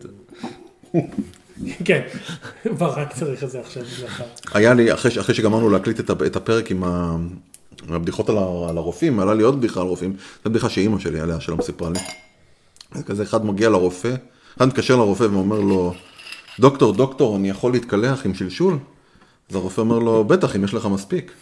כן, רק צריך את זה עכשיו. היה לי, אחרי שגמרנו להקליט את הפרק עם הבדיחות על הרופאים, עלה לי עוד בדיחה על רופאים, זו בדיחה שאימא שלי עליה, שלא סיפרה לי. כזה אחד מגיע לרופא, אחד מתקשר לרופא ואומר לו, דוקטור, אני יכול להתקלח עם שלשול? אז הרופא אומר לו, בטח, אם יש לך מספיק.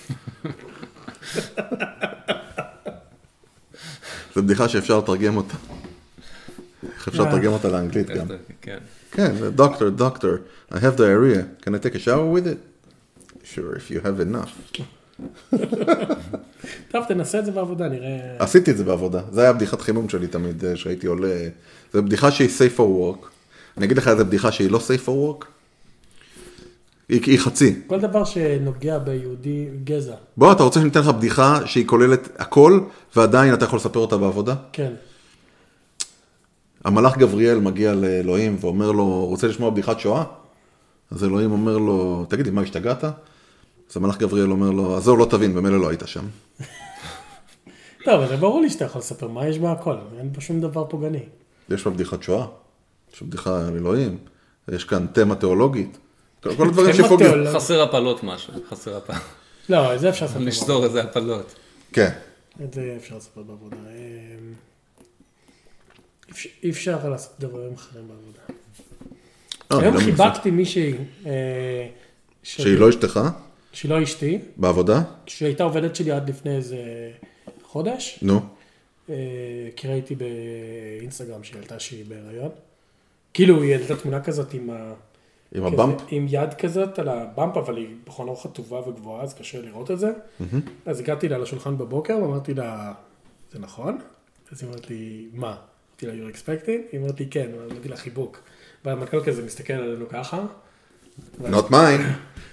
זו בדיחה שאפשר לתרגם אותה. איך אפשר לתרגם אותה לאנגלית גם. כן, דוקטור, I have diarrhea. Can I take a shower with it? Sure, if you have enough. טוב, תנסה את זה בעבודה, נראה... עשיתי את זה בעבודה. זה היה בדיחת חימום שלי תמיד, שהייתי עולה. זו בדיחה שהיא safe for work. אני אגיד לך איזה בדיחה שהיא לא safe for work. היא חצי. כל דבר שנוגע ביהודי גזע. בוא, אתה רוצה שניתן לך בדיחה שהיא כוללת הכל, ועדיין אתה יכול לספר אותה בעבודה? כן. המלאך גבריאל מגיע לאלוהים ואומר לו, רוצה לשמוע בדיחת שואה? אז אלוהים אומר לו, תגיד לי, מה השתגעת? אז המלאך גבריאל אומר לו, אז זהו, לא תבין, במילא לא היית שם. טוב, זה ברור לי שאתה יכול לספר, מה יש בה הכל? אין פה שום דבר פוגעני. יש בה בדיחת שואה, יש בדיחה על אלוהים, יש כאן תמה תיאולוגית. כל הדברים שפוגעים. חסר הפלות משהו, חסר הפלות. לא, זה אפשר לספר. לשזור איזה הפלות. כן. את זה אפשר לספר בעבודה. אי אפשר לעשות דברים אחרים בעבודה. היום חיבקתי מישהי... שהיא לא אשתך? שהיא לא אשתי. בעבודה? שהייתה עובדת שלי עד לפני איזה חודש. נו. כי ראיתי באינסטגרם שהיא העלתה שהיא בהיריון. כאילו היא העלתה תמונה כזאת עם הבמפ? עם יד כזאת על הבמפ, אבל היא בכל אור חטובה וגבוהה, אז קשה לראות את זה. אז הגעתי לה לשולחן בבוקר, ואמרתי לה, זה נכון? אז היא אמרת לי, מה? אמרתי לה, you're expecting? היא אמרת לי, כן. אמרתי לה, חיבוק. והמנכ"ל כזה מסתכל עלינו ככה. Not mine.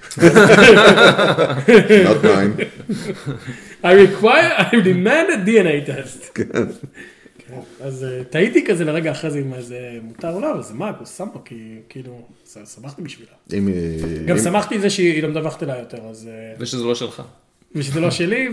Not mine. I demand a DNA test. כן. אז טעיתי כזה לרגע אחרי זה, אם זה מותר או לא, אבל זה מה, הוא שם פה, כי כאילו, שמחתי בשבילה. גם שמחתי את זה שהיא לא מדווחת אליי יותר, אז... ושזה לא שלך. ושזה לא שלי,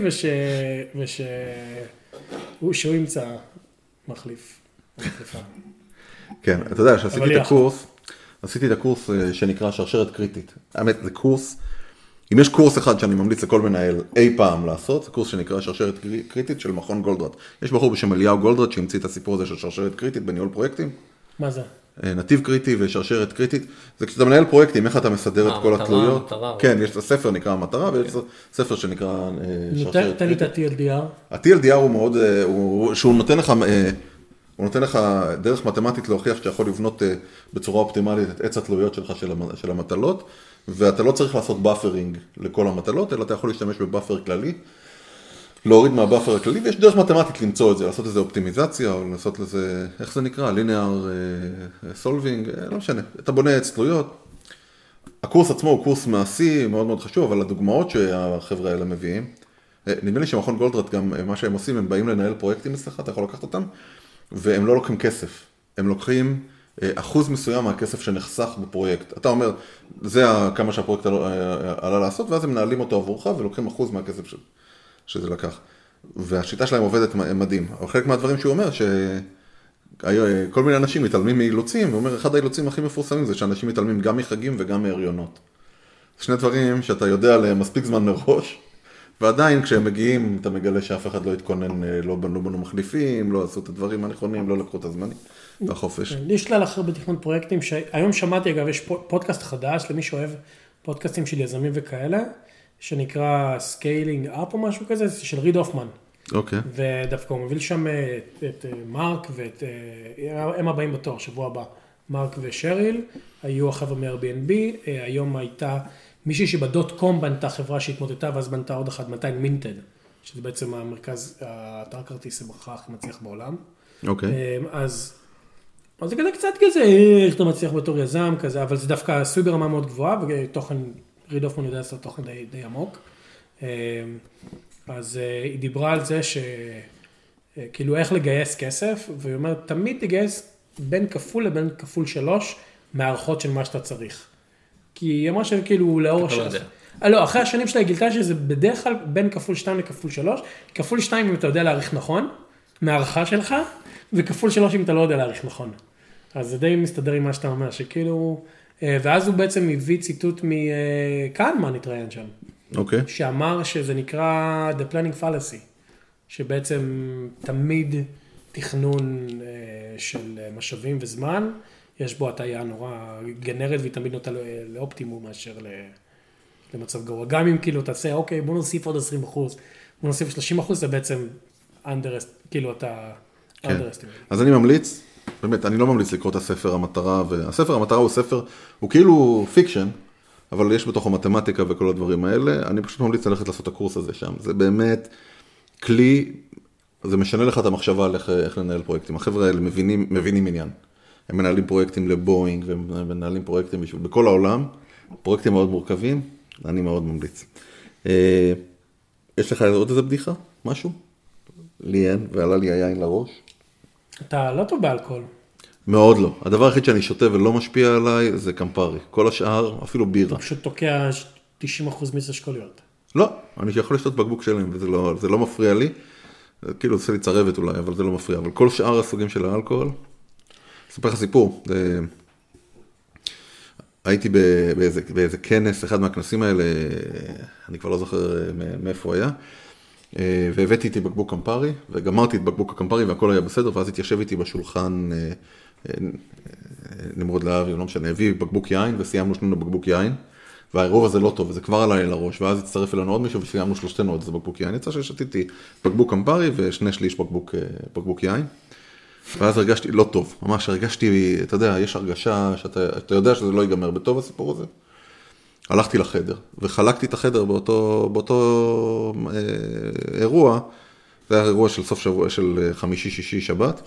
שהוא ימצא מחליף. כן, אתה יודע, עשיתי את הקורס שנקרא שרשרת קריטית. האמת, זה קורס, אם יש קורס אחד שאני ממליץ לכל מנהל אי פעם לעשות, זה קורס שנקרא שרשרת קריטית של מכון גולדרד. יש בחור בשם אליהו גולדרד שהמציא את הסיפור הזה של שרשרת קריטית בניהול פרויקטים. מה זה? נתיב קריטי ושרשרת קריטית. זה כשאתה מנהל פרויקטים, איך אתה מסדר את כל התלויות. כן, יש ספר נקרא המטרה, ויש ספר שנקרא שרשרת תן לי את ה-TLDR. ה-TLDR הוא מאוד, שהוא נותן לך... הוא נותן לך דרך מתמטית להוכיח שאתה יכול לבנות בצורה אופטימלית את עץ התלויות שלך של המטלות, ואתה לא צריך לעשות באפרינג לכל המטלות, אלא אתה יכול להשתמש בבאפר כללי, להוריד מהבאפר הכללי, ויש דרך מתמטית למצוא את זה, לעשות איזה אופטימיזציה, או לעשות לזה, איך זה נקרא? ליניאר סולבינג, לא משנה, אתה בונה עץ תלויות. הקורס עצמו הוא קורס מעשי, מאוד מאוד חשוב, אבל הדוגמאות שהחבר'ה האלה מביאים, נדמה לי שמכון גולדרד גם, מה שהם עושים, הם באים לנהל פרויקטים אצלך, אתה יכול לקחת אותם, והם לא לוקחים כסף, הם לוקחים אחוז מסוים מהכסף שנחסך בפרויקט. אתה אומר, זה כמה שהפרויקט עלה לעשות, ואז הם מנהלים אותו עבורך, ולוקחים אחוז מהכסף שזה לקח. והשיטה שלהם עובדת מדהים. אבל חלק מהדברים שהוא אומר, שכל מיני אנשים מתעלמים מאילוצים, ואומר, אחד האילוצים הכי מפורסמים זה שאנשים מתעלמים גם מחגים וגם מהריונות. שני דברים שאתה יודע עליהם מספיק זמן מראש, ועדיין כשהם מגיעים, אתה מגלה שאף אחד לא התכונן, לא בנו מחליפים, לא עשו את הדברים הנכונים, לא לקחו את הזמנים, והחופש. לי יש כלל אחר בתכנון פרויקטים, שהיום שמעתי, אגב, יש פודקאסט חדש, למי שאוהב פודקאסטים של יזמים וכאלה, שנקרא Scaling Up או משהו כזה, זה של ריד הופמן. אוקיי. ודווקא הוא מוביל שם את מרק ואת, הם הבאים בתור, שבוע הבא, מרק ושריל, היו החבר'ה מ-Airbnb, היום הייתה מישהי שבדוט.קום בנתה חברה שהתמוטטה, ואז בנתה עוד אחת, 200 מינטד, שזה בעצם המרכז, האתר כרטיס הברכה הכי מצליח בעולם. אוקיי. אז זה כזה קצת כזה, איך אתה מצליח בתור יזם כזה, אבל זה דווקא עשוי ברמה מאוד גבוהה, ותוכן, ריד הופמן יודע לעשות תוכן די עמוק. אז היא דיברה על זה שכאילו איך לגייס כסף, והיא אומרת, תמיד תגייס בין כפול לבין כפול 3 מהערכות של מה שאתה צריך. כי היא אמרה שכאילו לאור... לא, אחרי השנים שלה היא גילתה שזה בדרך כלל בין כפול 2 לכפול 3, כפול 2 אם אתה יודע להעריך נכון, מהערכה שלך, וכפול 3 אם אתה לא יודע להעריך נכון. אז זה די מסתדר עם מה שאתה אומר, שכאילו... ואז הוא בעצם הביא ציטוט מקהנמן התראיין שם. אוקיי. שאמר שזה נקרא The Planning Fallacy, שבעצם תמיד תכנון של משאבים וזמן, יש בו הטעיה נורא גנרית, והיא תמיד נוטה לאופטימום מאשר למצב גרוע. גם אם כאילו תעשה, אוקיי, בוא נוסיף עוד 20%, בוא נוסיף 30%, זה בעצם כאילו אתה underestimate. אז אני ממליץ, באמת, אני לא ממליץ לקרוא את הספר המטרה, והספר המטרה הוא ספר, הוא כאילו פיקשן, אבל יש בתוכו מתמטיקה וכל הדברים האלה, אני פשוט ממליץ ללכת לעשות את הקורס הזה שם, זה באמת כלי, זה משנה לך את המחשבה על איך לנהל פרויקטים, החבר'ה האלה מבינים עניין, הם מנהלים פרויקטים לבואינג, ומנהלים פרויקטים בכל העולם, פרויקטים מאוד מורכבים, אני מאוד ממליץ. יש לך עוד איזה בדיחה? משהו? לי אין, ועלה לי היין לראש. אתה לא טוב באלכוהול. מאוד לא. הדבר הכי שאני שותה ולא משפיע עליי זה קמפרי. כל השאר, אפילו בירה. אתה פשוט תוקע 90% מסשקוליות. לא, אני יכול לשתות בקבוק שלהם, וזה לא מפריע לי. כאילו, עושה לי צרבת אולי, אבל זה לא מפריע. אבל כל שאר הסוגים של האלכוהול, אספר לך סיפור. הייתי באיזה כנס, אחד מהכנסים האלה, אני כבר לא זוכר מאיפה היה, והבאתי איתי בקבוק קמפרי, וגמרתי את בקבוק הקמפרי והכל היה בסדר, ואז התיישב איתי בשולחן נמרוד להבי, לא משנה, הביא בקבוק יין, וסיימנו שנינו בקבוק יין, והעירוב הזה לא טוב, וזה כבר עלה לי לראש, ואז הצטרף אלינו עוד מישהו, וסיימנו שלושתנו עוד איזה בקבוק יין, יצא ששתיתי בקבוק קמפרי, ושני שליש בקבוק יין, ואז הרגשתי לא טוב, ממש הרגשתי, אתה יודע, יש הרגשה שאתה יודע שזה לא ייגמר בטוב הסיפור הזה. הלכתי לחדר, וחלקתי את החדר באותו אירוע, זה היה אירוע של סוף שבוע, של חמישי, שישי, שבת.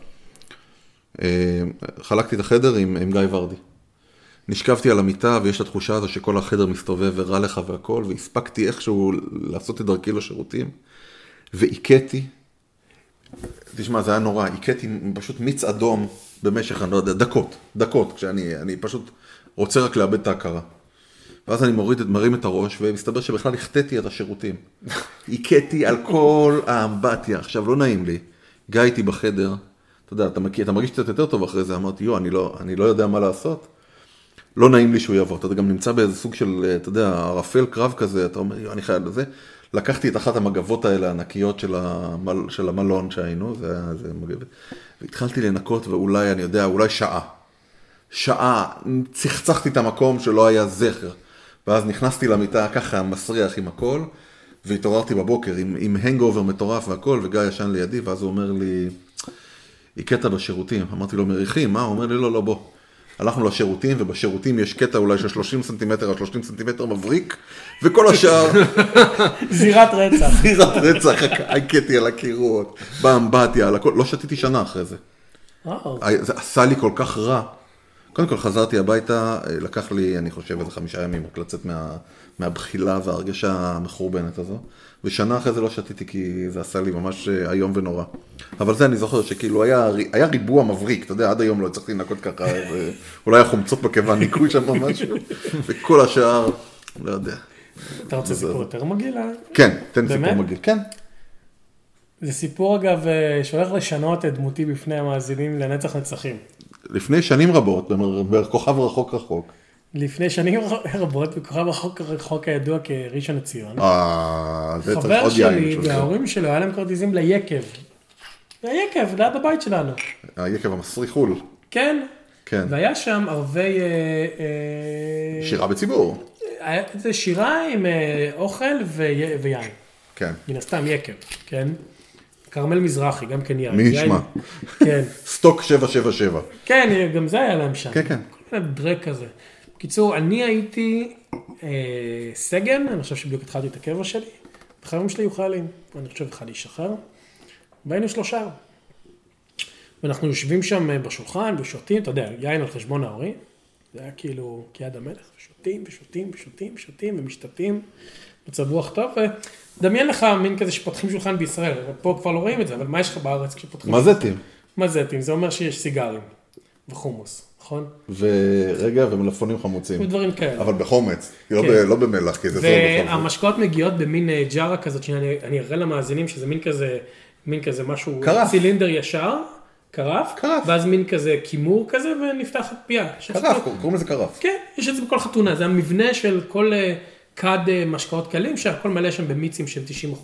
חלקתי את החדר עם גיא ורדי. נשכבתי על המיטה, ויש את התחושה הזו שכל החדר מסתובב ורע לך והכל, והספקתי איכשהו לעשות את דרכי לשירותים, ועיקתי, תשמע, זה היה נורא, עיקתי פשוט מיץ אדום במשך, אני לא יודע, דקות, כשאני פשוט רוצה רק לאבד את ההכרה. ואז אני מרים את הראש, ומסתבר שבכלל החטאתי את השירותים. עיקתי על כל האמבטיה. עכשיו, לא נעים לי. גיא איתי בחדר, אתה יודע, אתה מרגיש קצת יותר טוב אחרי זה, אמרתי, אני לא יודע מה לעשות. לא נעים לי שהוא יעבור. אתה גם נמצא באיזה סוג של, אתה יודע, ערפל קרב כזה, אתה אומר, אני חייב לזה. לקחתי את אחת המגבות האלה, הענקיות של המלון שהיינו, זה היה מגבת. והתחלתי לנקות, ואולי, אני יודע, אולי שעה, צחצחתי את המקום שלא היה זכר. ואז נכנסתי למיטה ככה מסריח עם הכל, והתעוררתי בבוקר עם הנגאובר מטורף והכל, וגיא ישן לידי, ואז הוא אומר לי, היא קטע בשירותים. אמרתי לו, מריחים, מה? הוא אומר לי, לא, בוא. הלכנו לשירותים, ובשירותים יש קטע אולי של 30 סנטימטר, 30 סנטימטר מבריק, וכל השאר... זירת רצח. עיקתי על הקירות, באמבטיה, על הכל. לא שתיתי שנה אחרי זה. זה עשה לי כל כך רע. קודם כל חזרתי הביתה, לקח לי, אני חושב, איזה 5 ימים, רק לצאת מהבחילה וההרגשה המחורבנת הזו. ושנה אחרי זה לא שתיתי, כי זה עשה לי ממש היום ונורא. אבל זה אני זוכר שכאילו היה ריבוע מבריק, אתה יודע, עד היום לא הצלחתי לנקות ככה, אולי החומצות בקיבה ניקוי שם משהו, וכל השאר, לא יודע. אתה רוצה סיפור יותר מגעיל? כן, תן סיפור מגעיל, כן. זה סיפור אגב שהולך לשנות את דמותי בפני המאזינים לנצח נצחים. לפני שנים רבות, בכוכב רחוק, לפני שנים רבות, בכוכב רחוק הידוע כראשון לציון. זה צריך חבר עוד יין. שלי וההורים שלו, היה להם כרטיסים ליקב. ליקב, ליד הבית שלנו. היקב המסריח חול. כן. כן. והיה שם ערבי... שירה בציבור. זה שירה עם אוכל ויין. כן. מן הסתם יקב, כן? קרמל מזרחי, גם כן יין. מי ישמע? כן. סטוק 777. כן, גם זה היה להם שם. כן, כן. כל מיני דרק כזה. בקיצור, אני הייתי סגן, אני חושב שבדיוק התחלתי את הקבע שלי. החברים שלי היו חיילים, אני חושב אחד להישחרר. והיינו 3. ואנחנו יושבים שם בשולחן ושותים, אתה יודע, יין על חשבון ההורים. זה היה כאילו כיד המלך, ושותים ושותים ושותים ושותים ומשתתים. מצב רוח טוב, ודמיין לך מין כזה שפותחים שולחן בישראל. פה כבר לא רואים את זה, אבל מה יש לך בארץ כשפותחים? מזטים. מזטים, זה אומר שיש סיגרים וחומוס, נכון? ורגע, ומלפונים חמוצים. ודברים כאלה. אבל בחומץ, כן. לא במלח, כי זה זול בכל זאת. והמשקאות מגיעות במין ג'ארה כזאת, שאני אראה למאזינים שזה מין כזה משהו, קרף. צילינדר ישר, קרף, קרף. ואז מין כזה כימור כזה, ונפתחת פייה. קרף, קוראים לזה קרף. כן, יש את זה בכל חתונה, זה המבנה של כל כד משקאות קלים, שהכל מלא שם במיצים של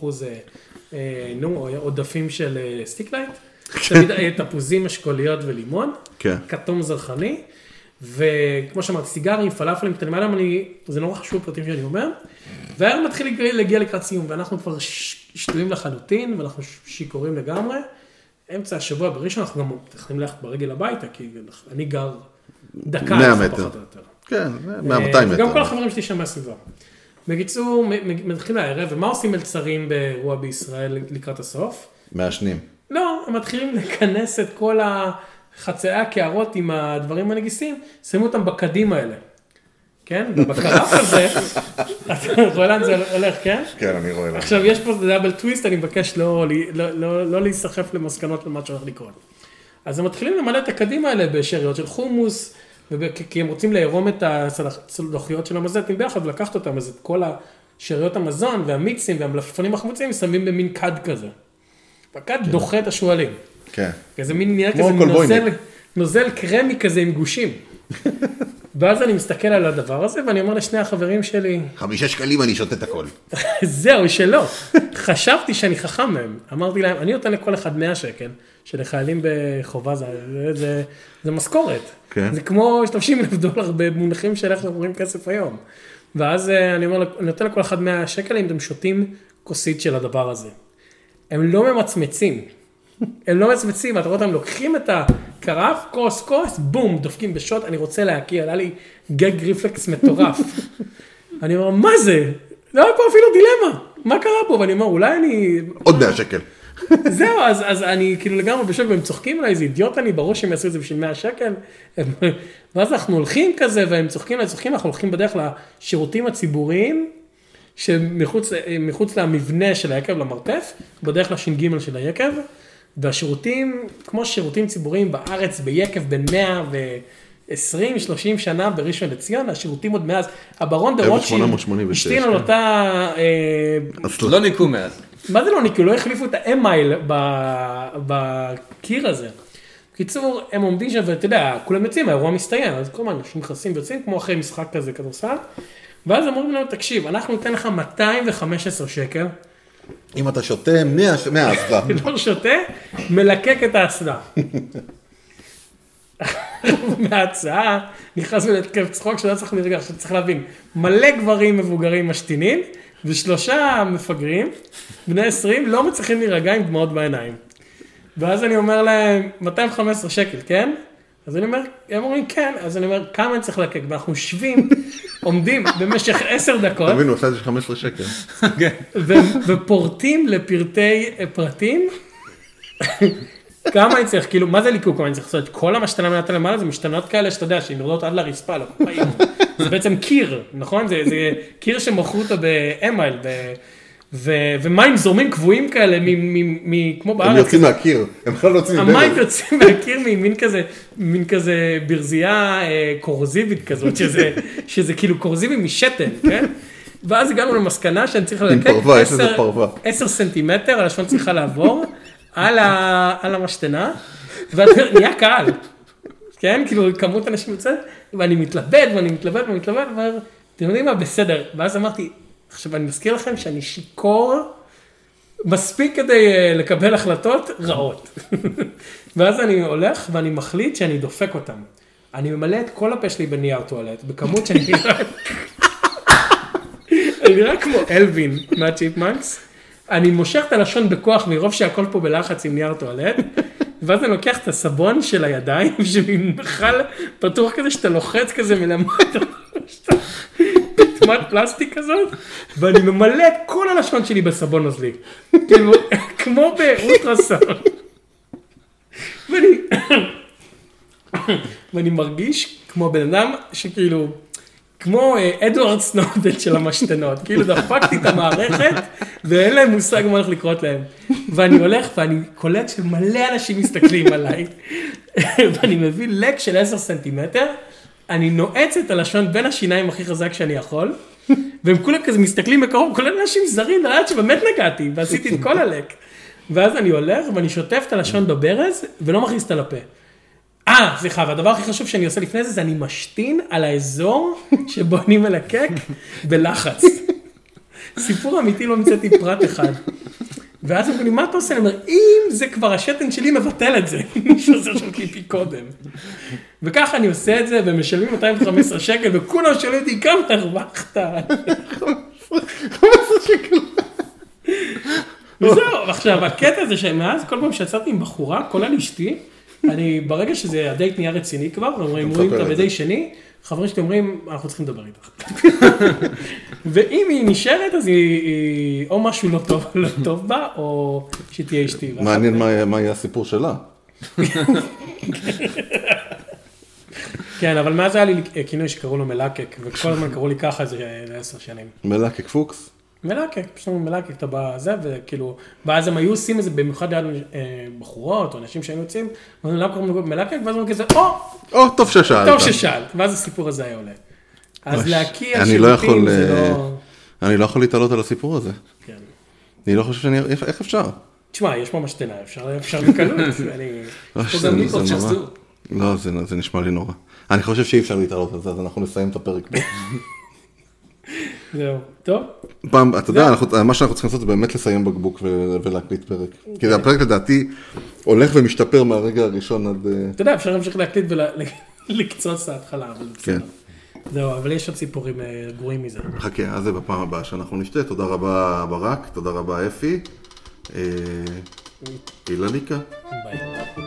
90% עודפים של סטיקלייט, תמיד תפוזים, אשכוליות ולימון, כן. כתום זרחני, וכמו שאמרתי, סיגרים, פלאפלים, קטנים, זה נורא חשוב פרטים שאני אומר, והיום מתחיל להגיע לקראת סיום, ואנחנו כבר שטויים לחלוטין, ואנחנו שיכורים לגמרי, אמצע השבוע בראשון, אנחנו גם צריכים ללכת ברגל הביתה, כי אני גר דקה, 100 מטר. פחות או יותר. כן, 100-200 מטר. וגם כל החברים שלי שם מהסביבה. בקיצור, מתחילים הערב, ומה עושים מלצרים באירוע בישראל לקראת הסוף? מעשנים. לא, הם מתחילים לכנס את כל חצאי הקערות עם הדברים הנגיסים, שמו אותם בקדים האלה. כן? ובקרף הזה, אתה רואה לאן זה הולך, כן? כן, אני רואה לאן. עכשיו, יש פה דאבל טוויסט, אני מבקש לא להיסחף למסקנות למה שהולך לקרות. אז הם מתחילים למלא את הקדים האלה בשאריות של חומוס, כי הם רוצים לערום את הצלוחיות של המזטים ביחד, ולקחת אותם, אז את כל השאריות המזון והמיצים והמלפפונים החמוצים, שמים במין קד כזה. והקד דוחה את השואלים. כן. זה מין נראה כזה נוזל קרמי כזה עם גושים. ואז אני מסתכל על הדבר הזה, ואני אומר לשני החברים שלי, 5 שקלים אני שותה את הכל. זהו, שלא. חשבתי שאני חכם מהם. אמרתי להם, אני נותן לכל אחד 100 שקל, שלחיילים בחובה זה משכורת. כן. זה כמו $30,000 במונחים של איך שאנחנו רואים כסף היום. ואז אני אומר, אני נותן לכל אחד 100 שקל, אם אתם שותים כוסית של הדבר הזה. הם לא ממצמצים. הם לא מצמצים, אתה רואה אותם, לוקחים את הקרף, כוס, בום, דופקים בשוט, אני רוצה להכיר, היה לי גג ריפלקס מטורף. אני אומר, מה זה? לא היה פה אפילו דילמה, מה קרה פה? ואני אומר, אולי אני... עוד 100 שקל. זהו, אז אני כאילו לגמרי בשוק, והם צוחקים עליי, איזה אידיוט אני, בראש שהם יעשו את זה בשביל 100 שקל. ואז אנחנו הולכים כזה, והם צוחקים, אנחנו הולכים בדרך לשירותים הציבוריים, שמחוץ למבנה של היקב, למרתף, בדרך לש"ג של היקב, והשירותים, כמו שירותים ציבוריים בארץ, ביקב בין 120-30 שנה בראשון לציון, השירותים עוד מאז, הברון דה רוטשילד, השתין על אותה... לא ניקו מאז. מה זה לא ניקו? לא החליפו את האמייל בקיר הזה. בקיצור, הם עומדים שם, ואתה יודע, כולם יוצאים, האירוע מסתיים, אז כל הזמן אנשים נכנסים ויוצאים, כמו אחרי משחק כזה כדורסל, ואז אמרו לנו, תקשיב, אנחנו ניתן לך 215 שקל, אם אתה שותה 100 אסלה. לא שותה, מלקק את האסלה. מההצעה, נכנסנו להתקף צחוק, שלא צריך לרגע, שצריך להבין, מלא גברים מבוגרים משתינים, ו3 מפגרים, בני 20, לא מצליחים להירגע עם דמעות בעיניים. ואז אני אומר להם, 215 שקל, כן? אז אני אומר, הם אומרים כן, אז אני אומר, כמה אני צריך לקק? ואנחנו יושבים, עומדים במשך 10 דקות. תבין, הוא עושה את זה 15 שקל. ופורטים לפרטי פרטים, כמה אני צריך, כאילו, מה זה ליקוק? אני צריך לעשות את כל המשתנה מנתה למעלה, זה משתנות כאלה שאתה יודע, שהן יורדות עד לרצפה, לא פעמים. זה בעצם קיר, נכון? זה קיר שמוכרו אותו באמייל, ומים זורמים קבועים כאלה, כמו בארץ. הם יוצאים מהקיר, הם בכלל לא יוצאים המים יוצאים מהקיר ממין כזה ברזייה קורזיבית כזאת, שזה כאילו קורזיבי משתן, כן? ואז הגענו למסקנה שאני צריך ללקק 10 סנטימטר, הלשון צריכה לעבור על המשתנה, ונהיה קהל. כן, כאילו כמות אנשים יוצאת, ואני מתלבט, ואומר, אתם יודעים מה, בסדר. ואז אמרתי, עכשיו אני מזכיר לכם שאני שיקור, מספיק כדי לקבל החלטות רעות. ואז אני הולך ואני מחליט שאני דופק אותם. אני ממלא את כל הפה שלי בנייר טואלט, בכמות שאני אני נראה כמו אלווין מהצ'יפמנקס. אני מושך את הלשון בכוח מרוב שהכל פה בלחץ עם נייר טואלט, ואז אני לוקח את הסבון של הידיים, שבכלל פתוח כזה שאתה לוחץ כזה מלמטה, פטמת פלסטיק כזאת, ואני ממלא את כל הלשון שלי בסבון נוזלי. כאילו, כמו באולטרסאונד. ואני מרגיש כמו בן אדם שכאילו, כמו אדוארד סנודן של המשתנות, כאילו דפקתי את המערכת, ואין להם מושג מה הולך לקרות להם. ואני הולך ואני קולט שמלא אנשים מסתכלים עליי, ואני מביא לק של 10 סנטימטר, אני נועץ את הלשון בין השיניים הכי חזק שאני יכול, והם כולם כזה מסתכלים בקרוב, כולל אנשים זרים, לדעת שבאמת נגעתי, ועשיתי את כל הלק. ואז אני הולך ואני שוטף את הלשון בברז, ולא מכניס את הלפה. סליחה, והדבר הכי חשוב שאני עושה לפני זה אני משתין על האזור שבו אני מלקק בלחץ. סיפור אמיתי, לא מצאתי פרט אחד. ואז אמרו לי, מה אתה עושה? אני אומר, אם זה כבר השתן שלי, מבטל את זה. מישהו עושה שם קיפי קודם. וככה אני עושה את זה, ומשלמים 215 שקל, וכולם שואלים אותי, כמה הרווחת? 15 שקל. וזהו, עכשיו, הקטע הזה שמאז, כל פעם שיצאתי עם בחורה, כולל אשתי, אני, ברגע שזה הדייט נהיה רציני כבר, אומרים אותה בדי שני, חברים שלי אומרים, אנחנו צריכים לדבר איתך. ואם היא נשארת, אז היא או משהו לא טוב בה, או שתהיה אשתי. מעניין מה יהיה הסיפור שלה. כן, אבל מאז היה לי כינוי שקראו לו מלקק, וכל הזמן קראו לי ככה זה 10 שנים. מלקק פוקס? מלקק, פשוט מלקק, אתה בזה, וכאילו, ואז הם היו עושים את זה במיוחד ליד בחורות, או אנשים שהיו יוצאים, ואומרים, למה קוראים מלקק? ואז אומרים כזה, טוב ששאלת. טוב ששאלת, ואז הסיפור הזה היה עולה. אז להקיע שירותים זה לא... אני לא יכול להתעלות על הסיפור הזה. כן. אני לא חושב שאני... איך אפשר? תשמע, יש פה משתנה, אפשר לקלות, יש פה גם מיקרופון שחזור. לא, זה נשמע לי נורא. אני חושב שאי אפשר להתעלות על זה, אז אנחנו נסיים את הפרק פה. זהו, טוב. פעם, אתה יודע, מה שאנחנו צריכים לעשות זה באמת לסיים בקבוק ולהקליט פרק. כי הפרק לדעתי הולך ומשתפר מהרגע הראשון עד... אתה יודע, אפשר להמשיך להקליט ולקצוץ ההתחלה, אבל בסדר. זהו, אבל יש עוד סיפורים גרועים מזה. חכה, אז זה בפעם הבאה שאנחנו נשתה. תודה רבה ברק, תודה רבה אפי. אילניקה. ביי.